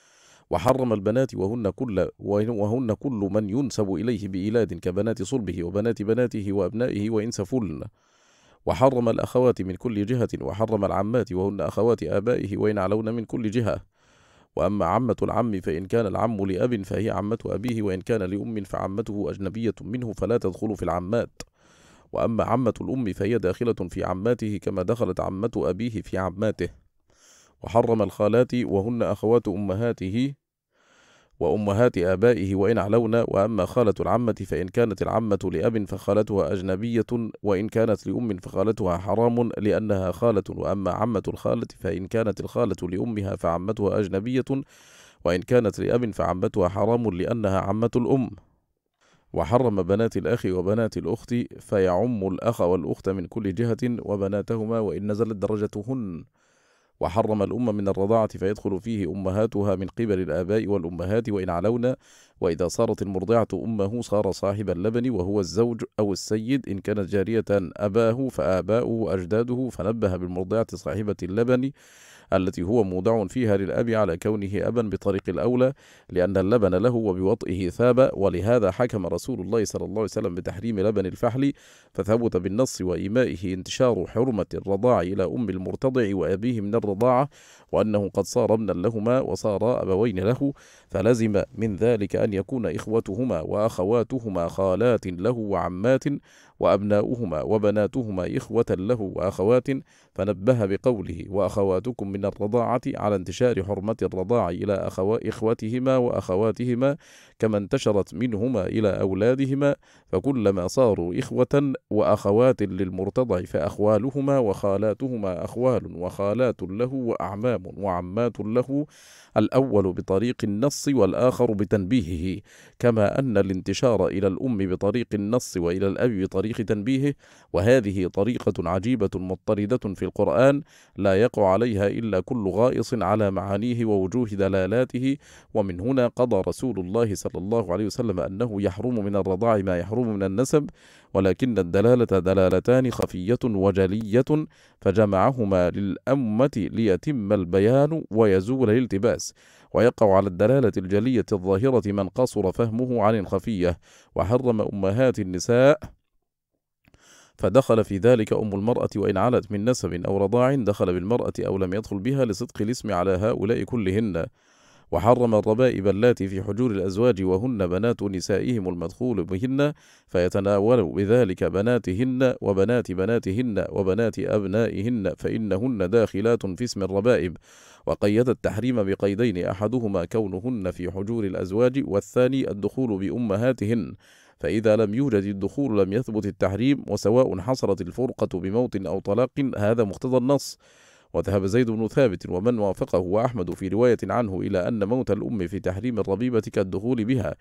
وحرم البنات وهن كل وهن كل من ينسب إليه بإيلاد كبنات صلبه وبنات بناته وأبنائه وإن سفلن. وحرم الأخوات من كل جهة، وحرم العمات وهن أخوات آبائه وإن علون من كل جهة. وأما عمة العم فإن كان العم لأب فهي عمة أبيه، وإن كان لأم فعمته أجنبية منه فلا تدخل في العمات. وأما عمة الأم فهي داخلة في عماته كما دخلت عمة أبيه في عماته. وحرم الخالات وهن أخوات أمهاته وأمهات آبائه وإن علون. وأما خالة العمة فإن كانت العمة لأب فخالتها أجنبية، وإن كانت لأم فخالتها حرام لأنها خالة. وأما عمة الخالة فإن كانت الخالة لأمها فعمتها أجنبية، وإن كانت لأب فعمتها حرام لأنها عمة الأم. وحرم بنات الأخ وبنات الأخت فيعم الأخ والأخت من كل جهة وبناتهما وإن نزلت درجتهن. وحرم الأم من الرضاعة فيدخل فيه أمهاتها من قبل الآباء والأمهات وإن علون. وإذا صارت المرضعة أمه صار صاحب اللبن وهو الزوج أو السيد، إن كانت جارية أباه فآباؤه أجداده، فنبه بالمرضعة صاحبة اللبن التي هو مودع فيها للأب على كونه أبا بطريق الأولى، لأن اللبن له وبوطئه ثاب. ولهذا حكم رسول الله صلى الله عليه وسلم بتحريم لبن الفحل، فثبت بالنص وإيمائه انتشار حرمة الرضاع إلى أم المرتضع وأبيه من الرضاعة، وأنه قد صار ابنا لهما وصار أبوين له، فلزم من ذلك أن يكون إخوتهما وأخواتهما خالات له وعمات، وأبناؤهما وبناتهما إخوة له وأخوات، فنبه بقوله وأخواتكم من الرضاعة على انتشار حرمة الرضاع إلى أخو... إخوتهما وأخواتهما كما انتشرت منهما إلى أولادهما، فكلما صاروا إخوة وأخوات للمرتضع فأخوالهما وخالاتهما أخوال وخالات له وأعمام وعمات له، الأول بطريق النص والآخر بتنبيهه، كما أن الانتشار إلى الأم بطريق النص وإلى الأب بطريق تنبيهه. وهذه طريقة عجيبة مضطردة في القرآن لا يقع عليها إلا كل غائص على معانيه ووجوه دلالاته. ومن هنا قضى رسول الله صلى الله عليه وسلم أنه يحرم من الرضاع ما يحرم من النسب، ولكن الدلالة دلالتان خفية وجلية، فجمعهما للأمة ليتم البيان ويزول الالتباس. ويقع على الدلالة الجلية الظاهرة من قصر فهمه عن الخفية. وحرم أمهات النساء فدخل في ذلك أم المرأة وإن علت من نسب أو رضاع، دخل بالمرأة أو لم يدخل بها لصدق الاسم على هؤلاء كلهن. وحرم الربائب اللاتي في حجور الأزواج وهن بنات نسائهم المدخول بهن، فيتناول بذلك بناتهن وبنات بناتهن وبنات أبنائهن، فإنهن داخلات في اسم الربائب. وقيد التحريم بقيدين، أحدهما كونهن في حجور الأزواج، والثاني الدخول بأمهاتهن، فإذا لم يوجد الدخول لم يثبت التحريم، وسواء حصلت الفرقة بموت أو طلاق، هذا مقتضى النص. وذهب زيد بن ثابت ومن وافقه وأحمد في رواية عنه إلى أن موت الأم في تحريم الربيبة كالدخول بها،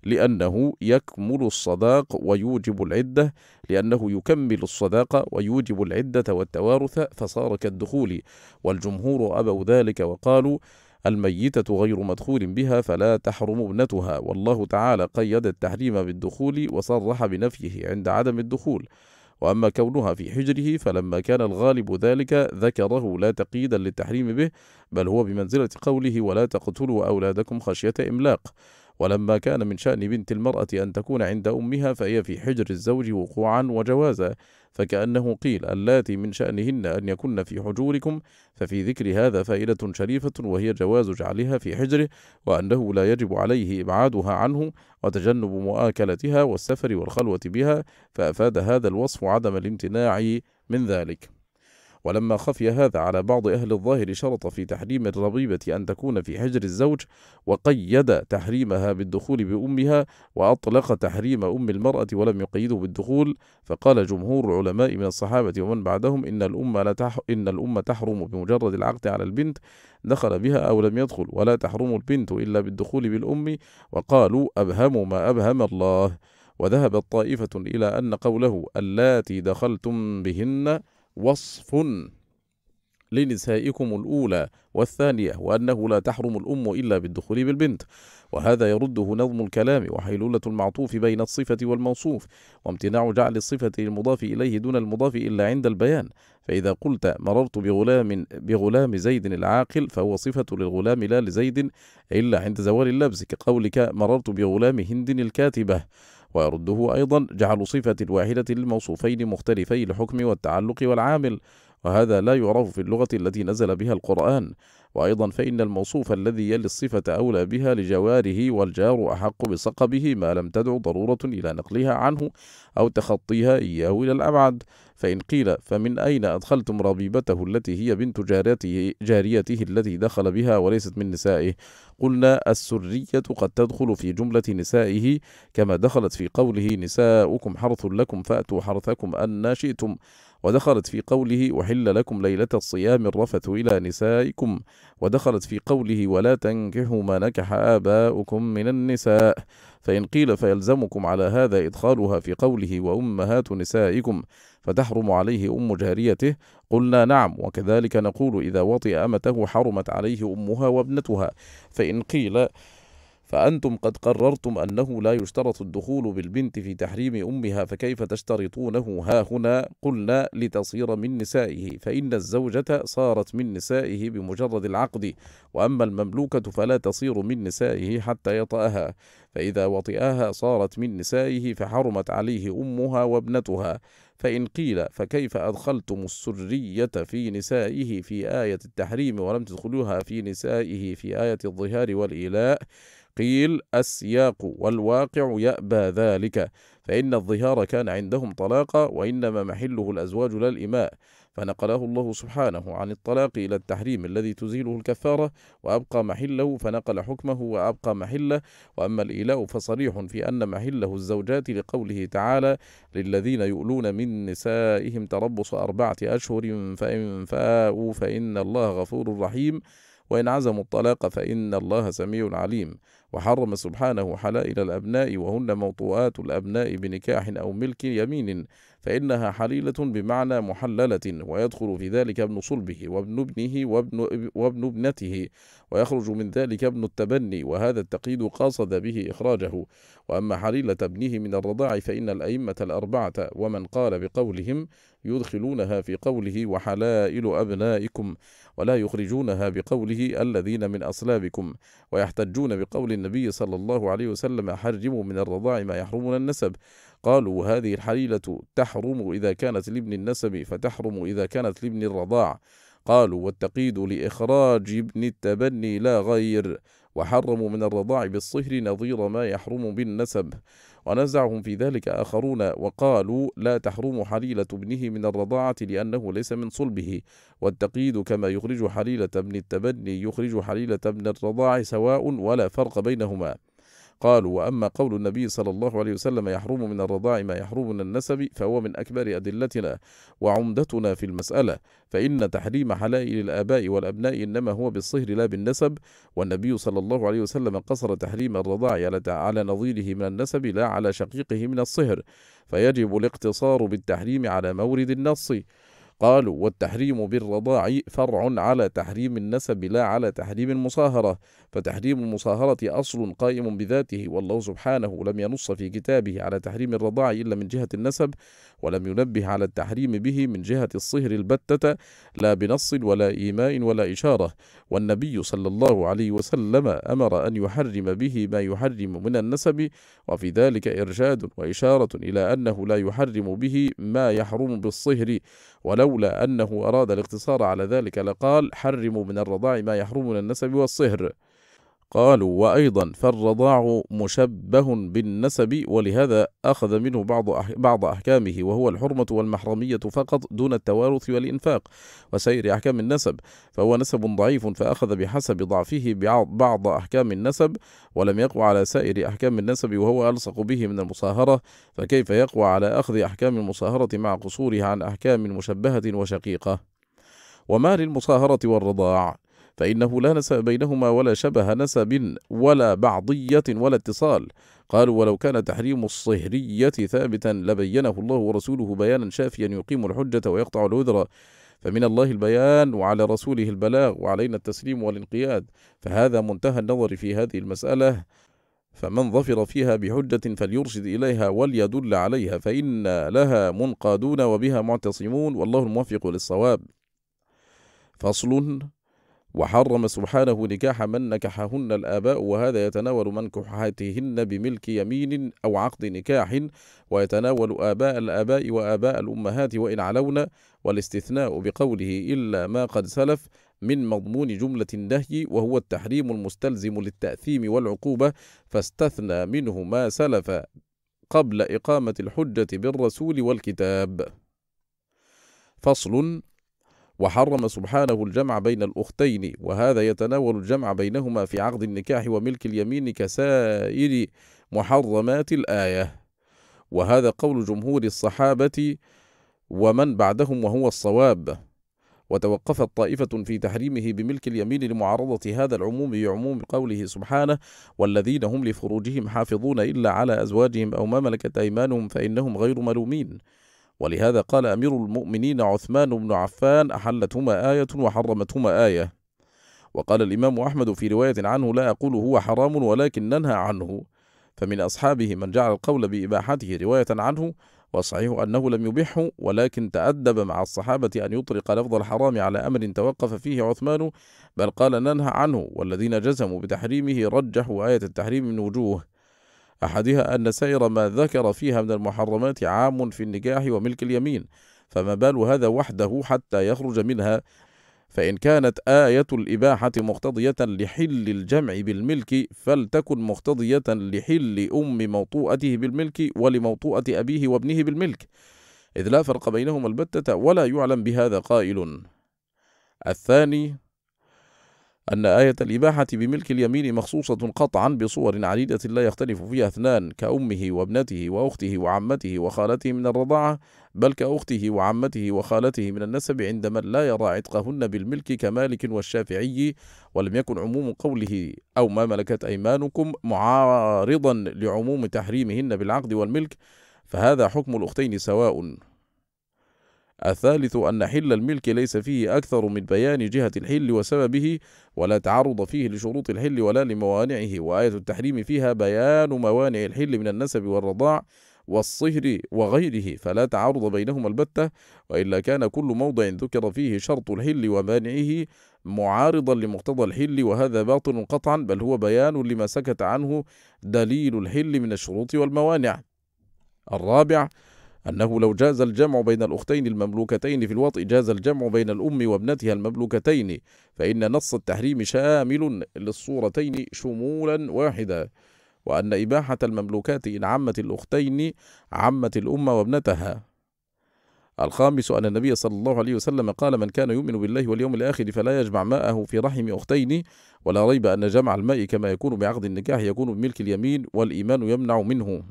لأنه يكمل الصداق ويوجب العدة لأنه يكمل الصداقة ويوجب العدة والتوارث، فصار كالدخول. والجمهور أبوا ذلك وقالوا الميتة غير مدخول بها فلا تحرم ابنتها، والله تعالى قيد التحريم بالدخول وصرح بنفيه عند عدم الدخول. وأما كونها في حجره فلما كان الغالب ذلك ذكره لا تقييدا للتحريم به، بل هو بمنزلة قوله ولا تقتلوا أولادكم خشية إملاق. ولما كان من شأن بنت المرأة أن تكون عند أمها فهي في حجر الزوج وقوعا وجوازا، فكأنه قيل اللاتي من شأنهن أن يكن في حجوركم، ففي ذكر هذا فائدة شريفة وهي جواز جعلها في حجره، وأنه لا يجب عليه إبعادها عنه وتجنب مؤاكلتها والسفر والخلوة بها، فأفاد هذا الوصف عدم الامتناع من ذلك. ولما خفي هذا على بعض أهل الظاهر شرط في تحريم الربيبة أن تكون في حجر الزوج، وقيد تحريمها بالدخول بأمها، وأطلق تحريم أم المرأة ولم يقيده بالدخول. فقال جمهور العلماء من الصحابة ومن بعدهم إن الأم, لا تح إن الأم تحرم بمجرد العقد على البنت دخل بها أو لم يدخل، ولا تحرم البنت إلا بالدخول بالأم، وقالوا أبهم ما أبهم الله. وذهبت طائفة إلى أن قوله اللاتي دخلتم بهن وصف لنسائكم الأولى والثانية، وأنه لا تحرم الأم إلا بالدخول بالبنت، وهذا يرده نظم الكلام وحيلولة المعطوف بين الصفة والموصوف، وامتناع جعل الصفة للمضاف إليه دون المضاف إلا عند البيان. فإذا قلت مررت بغلام بغلام زيد العاقل فهو صفة للغلام لا لزيد إلا عند زوال اللبس، كقولك مررت بغلام هند الكاتبة. ويرده أيضا جعل صفة واحدة للموصوفين مختلفي الحكم والتعلق والعامل، وهذا لا يعرف في اللغة التي نزل بها القرآن. وأيضا فإن الموصوف الذي يلي الصفة أولى بها لجواره، والجار أحق بصقبه ما لم تدع ضرورة إلى نقلها عنه أو تخطيها إياه إلى الأبعد. فإن قيل فمن أين أدخلتم ربيبته التي هي بنت جاريته, جاريته التي دخل بها وليست من نسائه؟ قلنا السرية قد تدخل في جملة نسائه، كما دخلت في قوله نساؤكم حرث لكم فأتوا حرثكم أن شئتم، ودخلت في قوله أحل لكم ليلة الصيام الرفث إلى نسائكم، ودخلت في قوله ولا تنكحوا ما نكح آباؤكم من النساء. فإن قيل فيلزمكم على هذا إدخالها في قوله وأمهات نسائكم فتحرم عليه أم جاريته؟ قلنا نعم، وكذلك نقول إذا وطئ أمته حرمت عليه أمها وابنتها. فإن قيل فأنتم قد قررتم أنه لا يشترط الدخول بالبنت في تحريم أمها، فكيف تشترطونه ها هنا؟ قلنا لتصير من نسائه، فإن الزوجة صارت من نسائه بمجرد العقد، وأما المملوكة فلا تصير من نسائه حتى يطأها، فإذا وطئها صارت من نسائه فحرمت عليه أمها وابنتها. فإن قيل فكيف أدخلتم السرية في نسائه في آية التحريم ولم تدخلوها في نسائه في آية الظهار والإيلاء؟ قيل السياق والواقع يأبى ذلك، فإن الظهار كان عندهم طلاقا، وإنما محله الأزواج لا الإماء، فنقله الله سبحانه عن الطلاق إلى التحريم الذي تزيله الكفارة، وأبقى محله فنقل حكمه وأبقى محله. وأما الإيلاء فصريح في أن محله الزوجات، لقوله تعالى للذين يؤلون من نسائهم تربص أربعة أشهر فإن فاءوا فإن الله غفور رحيم، وإن عزموا الطلاق فإن الله سميع عليم. وحرم سبحانه حلائل الأبناء، وهن موطوءات الأبناء بنكاح أو ملك يمين، فإنها حليلة بمعنى محللة، ويدخل في ذلك ابن صلبه وابن ابنه وابن, وابن ابنته، ويخرج من ذلك ابن التبني، وهذا التقييد قاصد به إخراجه. وأما حليلة ابنه من الرضاع فإن الأئمة الأربعة ومن قال بقولهم يدخلونها في قوله وحلائل أبنائكم، ولا يخرجونها بقوله الذين من أصلابكم، ويحتجون بقول النبي صلى الله عليه وسلم حرموا من الرضاع ما يحرمنا النسب. قالوا هذه الحليلة تحرم إذا كانت لابن النسب، فتحرم إذا كانت لابن الرضاع. قالوا والتقييد لإخراج ابن التبني لا غير، وحرموا من الرضاع بالصهر نظير ما يحرم بالنسب. ونزعهم في ذلك آخرون وقالوا لا تحرم حليلة ابنه من الرضاعة لأنه ليس من صلبه، والتقييد كما يخرج حليلة ابن التبني يخرج حليلة ابن الرضاع سواء ولا فرق بينهما. قالوا وأما قول النبي صلى الله عليه وسلم يحرم من الرضاع ما يحرم من النسب فهو من أكبر أدلتنا وعمدتنا في المسألة، فإن تحريم حلائل الآباء والأبناء إنما هو بالصهر لا بالنسب، والنبي صلى الله عليه وسلم قصر تحريم الرضاع على نظيره من النسب لا على شقيقه من الصهر، فيجب الاقتصار بالتحريم على مورد النص. قالوا والتحريم بالرضاع فرع على تحريم النسب لا على تحريم المصاهرة، فتحريم المصاهرة أصل قائم بذاته، والله سبحانه لم ينص في كتابه على تحريم الرضاع إلا من جهة النسب، ولم ينبه على التحريم به من جهة الصهر البتة لا بنص ولا إيماء ولا إشارة. والنبي صلى الله عليه وسلم أمر أن يحرم به ما يحرم من النسب، وفي ذلك إرشاد وإشارة إلى أنه لا يحرم به ما يحرم بالصهر، ولولا أنه أراد الاقتصار على ذلك لقال حرموا من الرضاع ما يحرم من النسب والصهر. قالوا وأيضا فالرضاع مشبه بالنسب، ولهذا أخذ منه بعض بعض أحكامه، وهو الحرمة والمحرمية فقط دون التوارث والإنفاق وسائر أحكام النسب، فهو نسب ضعيف فأخذ بحسب ضعفه بعض أحكام النسب، ولم يقوى على سائر أحكام النسب، وهو ألصق به من المصاهرة، فكيف يقوى على أخذ أحكام المصاهرة مع قصورها عن أحكام مشبهة وشقيقة؟ وما للمصاهرة والرضاع؟ فإنه لا نسب بينهما ولا شبه نسب ولا بعضية ولا اتصال. قالوا ولو كان تحريم الصهرية ثابتا لبينه الله ورسوله بيانا شافيا يقيم الحجة ويقطع العذر، فمن الله البيان وعلى رسوله البلاغ وعلينا التسليم والانقياد، فهذا منتهى النظر في هذه المسألة. فمن ظفر فيها بحجة فليرشد إليها وليدل عليها، فإن لها منقادون وبها معتصمون، والله الموفق للصواب. فصل: وحرم سبحانه نكاح من نكحهن الآباء، وهذا يتناول منكوحاتهن بملك يمين أو عقد نكاح، ويتناول آباء الآباء وآباء الأمهات وإن علونا، والاستثناء بقوله إلا ما قد سلف من مضمون جملة النهي، وهو التحريم المستلزم للتأثيم والعقوبة، فاستثنى منه ما سلف قبل إقامة الحجة بالرسول والكتاب. فصل: وحرم سبحانه الجمع بين الأختين، وهذا يتناول الجمع بينهما في عقد النكاح وملك اليمين كسائر محرمات الآية، وهذا قول جمهور الصحابة ومن بعدهم وهو الصواب. وتوقفت طائفة في تحريمه بملك اليمين لمعارضة هذا العموم بعموم قوله سبحانه: والذين هم لفروجهم حافظون إلا على أزواجهم أو ما ملكت أيمانهم فإنهم غير ملومين. ولهذا قال أمير المؤمنين عثمان بن عفان: أحلتهما آية وحرمتهما آية. وقال الإمام أحمد في رواية عنه: لا أقول هو حرام ولكن ننهى عنه. فمن أصحابه من جعل القول بإباحته رواية عنه، وصحيح أنه لم يبحه، ولكن تأدب مع الصحابة أن يطلق لفظ الحرام على أمر توقف فيه عثمان، بل قال ننهى عنه. والذين جزموا بتحريمه رجحوا آية التحريم من وجوه: أحدها أن سائر ما ذكر فيها من المحرمات عام في النكاح وملك اليمين، فما بال هذا وحده حتى يخرج منها؟ فإن كانت آية الإباحة مقتضية لحل الجمع بالملك، فلتكن مقتضية لحل أم موطوءته بالملك ولموطوءة أبيه وابنه بالملك، إذ لا فرق بينهما البتة، ولا يعلم بهذا قائل. الثاني أن آية الإباحة بملك اليمين مخصوصة قطعا بصور عديدة لا يختلف فيها اثنان، كأمه وابنته وأخته وعمته وخالته من الرضاعة، بل كأخته وعمته وخالته من النسب عند من لا يرى عتقهن بالملك كمالك والشافعي. ولم يكن عموم قوله أو ما ملكت أيمانكم معارضا لعموم تحريمهن بالعقد والملك، فهذا حكم الأختين سواء. الثالث أن حل الملك ليس فيه أكثر من بيان جهة الحل وسببه، ولا تعرض فيه لشروط الحل ولا لموانعه، وآية التحريم فيها بيان موانع الحل من النسب والرضاع والصهر وغيره، فلا تعارض بينهما البتة، وإلا كان كل موضع ذكر فيه شرط الحل ومانعه معارضا لمقتضى الحل، وهذا باطل قطعا، بل هو بيان لما سكت عنه دليل الحل من الشروط والموانع. الرابع أنه لو جاز الجمع بين الأختين المملوكتين في الوطء، جاز الجمع بين الأم وابنتها المملوكتين، فإن نص التحريم شامل للصورتين شمولا واحدا، وأن إباحة المملوكات إن عمت الأختين عمت الأم وابنتها. الخامس أن النبي صلى الله عليه وسلم قال: من كان يؤمن بالله واليوم الآخر فلا يجمع ماءه في رحم أختين، ولا ريب أن جمع الماء كما يكون بعقد النكاح يكون بملك اليمين، والإيمان يمنع منه.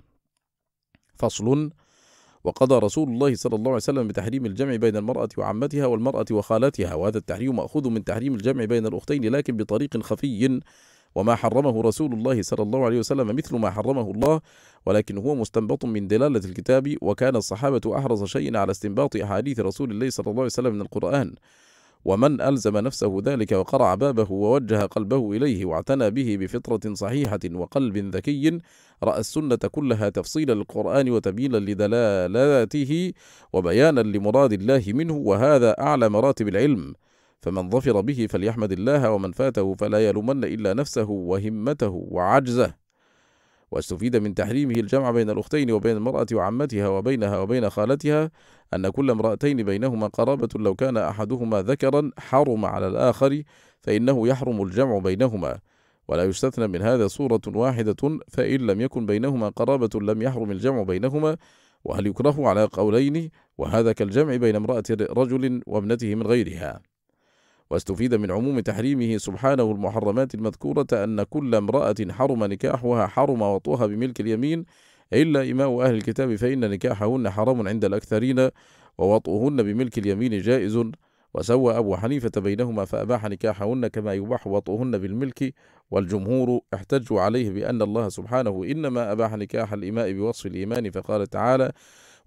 فصل: وقضى رسول الله صلى الله عليه وسلم بتحريم الجمع بين المرأة وعمتها والمرأة وخالتها، وهذا التحريم مأخوذ من تحريم الجمع بين الأختين لكن بطريق خفي، وما حرمه رسول الله صلى الله عليه وسلم مثل ما حرمه الله، ولكن هو مستنبط من دلالة الكتاب، وكان الصحابة أحرص شيء على استنباط أحاديث رسول الله صلى الله عليه وسلم من القرآن، ومن ألزم نفسه ذلك وقرع بابه ووجه قلبه إليه واعتنى به بفطرة صحيحة وقلب ذكي، رأى السنة كلها تفصيلا للقرآن وتبيينا لدلالاته وبيانا لمراد الله منه، وهذا أعلى مراتب العلم، فمن ظفر به فليحمد الله، ومن فاته فلا يلومن إلا نفسه وهمته وعجزه. واستفيد من تحريمه الجمع بين الأختين وبين المرأة وعمتها وبينها وبين خالتها أن كل امرأتين بينهما قرابة لو كان أحدهما ذكرا حرم على الآخر، فإنه يحرم الجمع بينهما، ولا يستثنى من هذا صورة واحدة، فإن لم يكن بينهما قرابة لم يحرم الجمع بينهما. وهل يكره على قولين، وهذا كالجمع بين امرأة رجل وابنته من غيرها. واستفيد من عموم تحريمه سبحانه المحرمات المذكورة أن كل امرأة حرم نكاحها حرم وطئها بملك اليمين، إلا إماء أهل الكتاب فإن نكاحهن حرام عند الأكثرين، ووطئهن بملك اليمين جائز. وسوى أبو حنيفة بينهما فأباح نكاحهن كما يباح وطئهن بالملك، والجمهور احتجوا عليه بأن الله سبحانه إنما أباح نكاح الإماء بوصف الإيمان، فقال تعالى: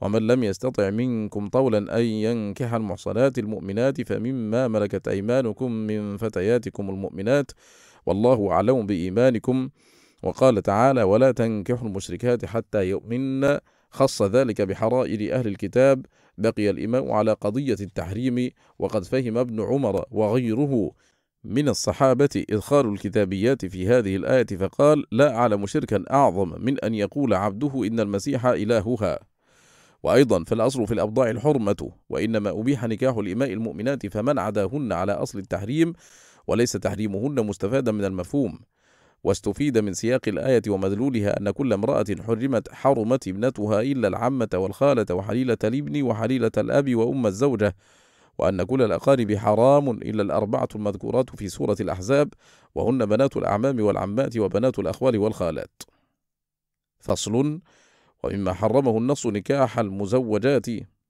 ومن لم يستطع منكم طولا أن ينكح المحصنات المؤمنات فمما ملكت أيمانكم من فتياتكم المؤمنات والله أعلم بإيمانكم. وقال تعالى ولا تنكحوا المشركات حتى يؤمن، خص ذلك بحرائر أهل الكتاب. بقي الإمام على قضية التحريم، وقد فهم ابن عمر وغيره من الصحابة إدخال الكتابيات في هذه الآية، فقال لا أعلم شركا أعظم من أن يقول عبده إن المسيح إلهها. وأيضا فالأصل في الأبضاع الحرمة، وإنما أبيح نكاح الإماء المؤمنات فمن عداهن على أصل التحريم، وليس تحريمهن مستفادا من المفهوم. واستفيد من سياق الآية ومدلولها أن كل امرأة حرمت حرمت ابنتها إلا العمة والخالة وحليلة الابن وحليلة الأب وأم الزوجة، وأن كل الأقارب حرام إلا الأربعة المذكورات في سورة الأحزاب، وهن بنات الأعمام والعمات وبنات الأخوال والخالات. فصل. ومما حرمه النص نكاح المزوجات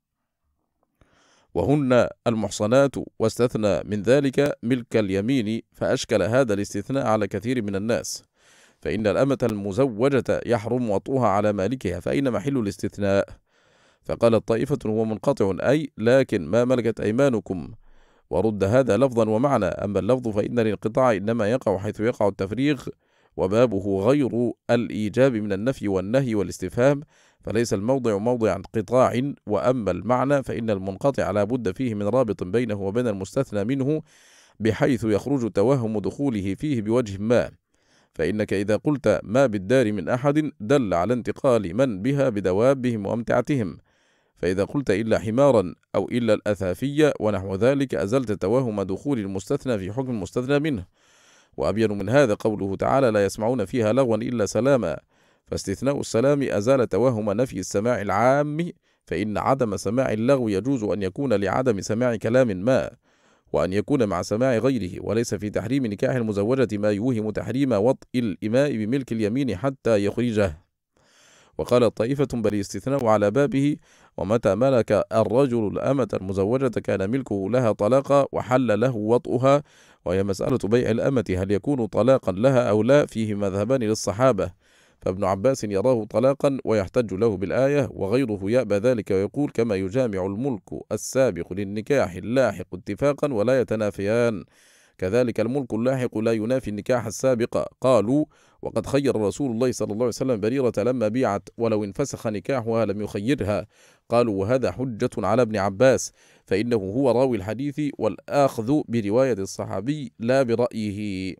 وهن المحصنات، واستثنى من ذلك ملك اليمين، فأشكل هذا الاستثناء على كثير من الناس، فإن الأمة المزوجة يحرم وطئها على مالكها، فأين محل الاستثناء؟ فقالت طائفة هو منقطع، أي لكن ما ملكت أيمانكم، ورد هذا لفظا ومعنى. أما اللفظ فإن الانقطاع إنما يقع حيث يقع التفريغ، وبابه غير الإيجاب من النفي والنهي والاستفهام، فليس الموضع موضع انقطاع. وأما المعنى فإن المنقطع لا بد فيه من رابط بينه وبين المستثنى منه، بحيث يخرج توهم دخوله فيه بوجه ما. فإنك إذا قلت ما بالدار من أحد دل على انتقال من بها بدوابهم وأمتعتهم، فإذا قلت إلا حمارا أو إلا الأثافية ونحو ذلك أزلت توهم دخول المستثنى في حكم المستثنى منه. وأبين من هذا قوله تعالى لا يسمعون فيها لغوا إلا سلاما، فاستثناء السلام أزال توهم نفي السماع العام، فإن عدم سماع اللغو يجوز أن يكون لعدم سماع كلام ما، وأن يكون مع سماع غيره، وليس في تحريم نكاح المزوجة ما يوهم تحريم وطئ الإماء بملك اليمين حتى يخرجه. وقال طائفة بل استثناء على بابه، ومتى ملك الرجل الأمة المزوجة كان ملكه لها طلاقا وحل له وطئها. وهي مسألة بيع الأمة هل يكون طلاقا لها أو لا، فيه مذهبان للصحابة، فابن عباس يراه طلاقا ويحتج له بالآية، وغيره يأبى ذلك ويقول كما يجامع الملك السابق للنكاح اللاحق اتفاقا ولا يتنافيان، كذلك الملك اللاحق لا ينافي النكاح السابق. قالوا وقد خير رسول الله صلى الله عليه وسلم بريرة لما بيعت ولو انفسخ نكاحها لم يخيرها. قالوا وهذا حجة على ابن عباس، فإنه هو راوي الحديث، والآخذ برواية الصحابي لا برأيه.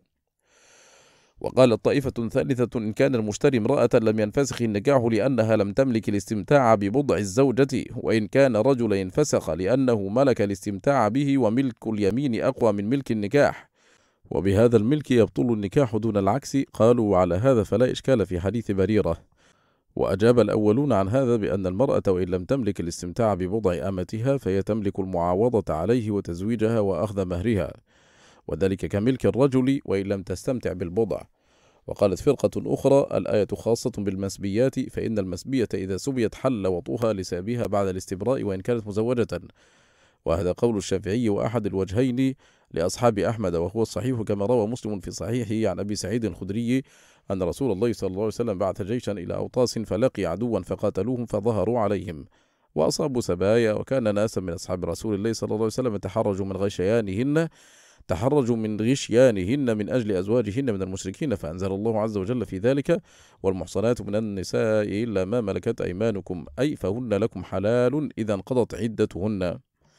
وقال الطائفة ثالثة إن كان المشتري امرأة لم ينفسخ النكاح لأنها لم تملك الاستمتاع ببضع الزوجة، وإن كان رجل ينفسخ لأنه ملك الاستمتاع به، وملك اليمين أقوى من ملك النكاح، وبهذا الملك يبطل النكاح دون العكس. قالوا وعلى هذا فلا إشكال في حديث بريرة. وأجاب الأولون عن هذا بأن المرأة وإن لم تملك الاستمتاع ببضع أمتها فهي تملك المعاوضة عليه وتزويجها وأخذ مهرها، وذلك كملك الرجل وإن لم تستمتع بالبضع. وقالت فرقة أخرى الآية خاصة بالمسبيات، فإن المسبية إذا سبيت حل وطئها لسابها بعد الاستبراء وإن كانت مزوجة. وهذا قول الشافعي وأحد الوجهين لأصحاب أحمد، وهو الصحيح كما روى مسلم في صحيحه عن أبي سعيد الخدري أن رسول الله صلى الله عليه وسلم بعث جيشا إلى أوطاس فلقي عدوا فقاتلوهم فظهروا عليهم وأصابوا سبايا، وكان ناسا من أصحاب رسول الله صلى الله عليه وسلم تحرجوا من غشيانهن تحرجوا من غشيانهن من أجل أزواجهن من المشركين، فأنزل الله عز وجل في ذلك والمحصنات من النساء إلا ما ملكت أيمانكم، أي فهن لكم حلال إذا انقضت عدتهن.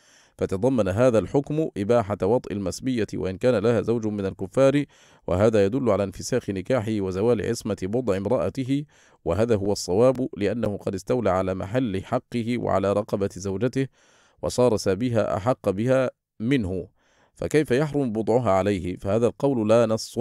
فتضمن هذا الحكم إباحة وطئ المسبية وإن كان لها زوج من الكفار، وهذا يدل على انفساخ نكاحه وزوال عصمة بضع امرأته، وهذا هو الصواب، لأنه قد استولى على محل حقه وعلى رقبة زوجته، وصار سابيها أحق بها منه، فكيف يحرم بضعها عليه؟ فهذا القول لا نص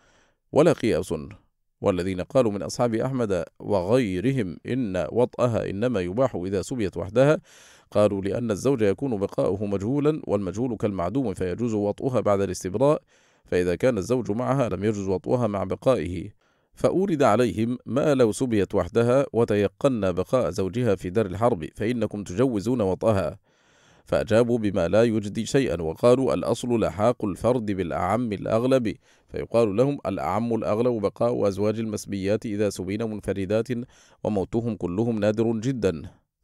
ولا قياس. والذين قالوا من أصحاب أحمد وغيرهم إن وطئها إنما يباح إذا سبيت وحدها، قالوا لأن الزوج يكون بقاؤه مجهولا، والمجهول كالمعدوم فيجوز وطئها بعد الاستبراء، فإذا كان الزوج معها لم يجوز وطئها مع بقائه. فأورد عليهم ما لو سبيت وحدها وتيقن بقاء زوجها في دار الحرب فإنكم تجوزون وطئها، فأجابوا بما لا يجدي شيئا، وقالوا الأصل لحاق الفرد بالأعم الأغلب، فيقال لهم الأعم الأغلب بقاء أزواج المسبيات إذا سبين منفردات وموتهم كلهم نادر جدا.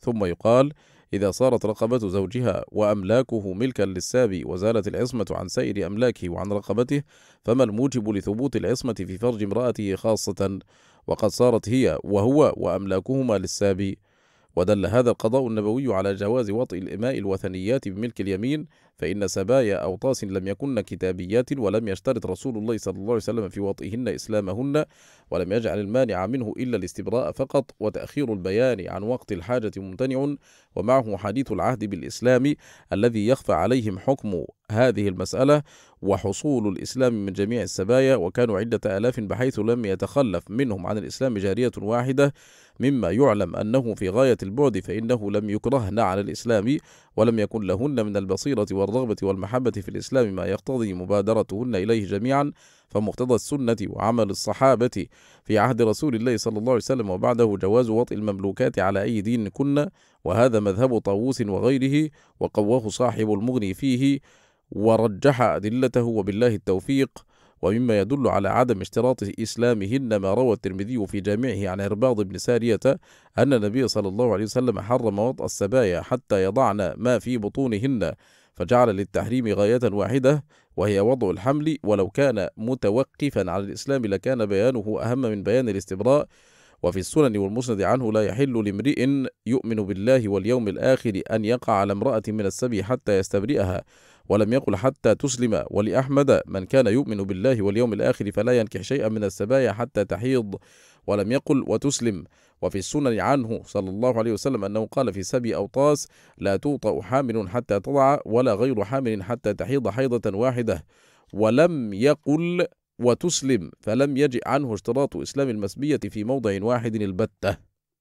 ثم يقال: إذا صارت رقبة زوجها وأملاكه ملكا للسابي وزالت العصمة عن سائر أملاكه وعن رقبته، فما الموجب لثبوت العصمة في فرج امرأته خاصة وقد صارت هي وهو وأملاكهما للسابي؟ ودل هذا القضاء النبوي على جواز وطئ الإماء الوثنيات بملك اليمين، فإن سبايا أوطاس لم يكن كتابيات، ولم يشترط رسول الله صلى الله عليه وسلم في وطئهن إسلامهن، ولم يجعل المانع منه إلا الاستبراء فقط، وتأخير البيان عن وقت الحاجة ممتنع، ومعه حديث العهد بالإسلام الذي يخفى عليهم حكم هذه المسألة وحصول الإسلام من جميع السبايا، وكانوا عدة آلاف بحيث لم يتخلف منهم عن الإسلام جارية واحدة، مما يعلم أنه في غاية البعد، فإنه لم يكرهن على الإسلام، ولم يكن لهن من البصيرة والرغبة والمحبة في الإسلام ما يقتضي مبادرتهن إليه جميعا، فمقتضى السنة وعمل الصحابة في عهد رسول الله صلى الله عليه وسلم وبعده جواز وطئ المملوكات على أي دين كن، وهذا مذهب طاووس وغيره، وقواه صاحب المغني فيه ورجح أدلته، وبالله التوفيق. ومما يدل على عدم اشتراط إسلامهن ما روى الترمذي في جامعه عن عرباض بن سارية أن النبي صلى الله عليه وسلم حرم وطأ السبايا حتى يضعن ما في بطونهن، فجعل للتحريم غاية واحدة وهي وضع الحمل، ولو كان متوقفا على الإسلام لكان بيانه أهم من بيان الاستبراء. وفي السنن والمسند عنه: لا يحل لامرئ يؤمن بالله واليوم الآخر أن يقع على امرأة من السبي حتى يستبرئها، ولم يقل حتى تسلم. ولأحمد: من كان يؤمن بالله واليوم الآخر فلا ينكح شيئا من السبايا حتى تحيض، ولم يقل وتسلم. وفي السنن عنه صلى الله عليه وسلم أنه قال في سبي أوطاس: لا توطأ حامل حتى تضع، ولا غير حامل حتى تحيض حيضة واحدة، ولم يقل وتسلم، فلم يجئ عنه اشتراط إسلام المسبية في موضع واحد البتة.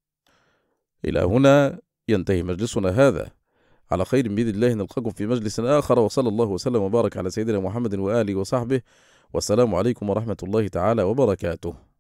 إلى هنا ينتهي مجلسنا هذا، على خير بإذن الله نلقاكم في مجلس آخر، وصلى الله وسلم وبارك على سيدنا محمد وآله وصحبه، والسلام عليكم ورحمة الله تعالى وبركاته.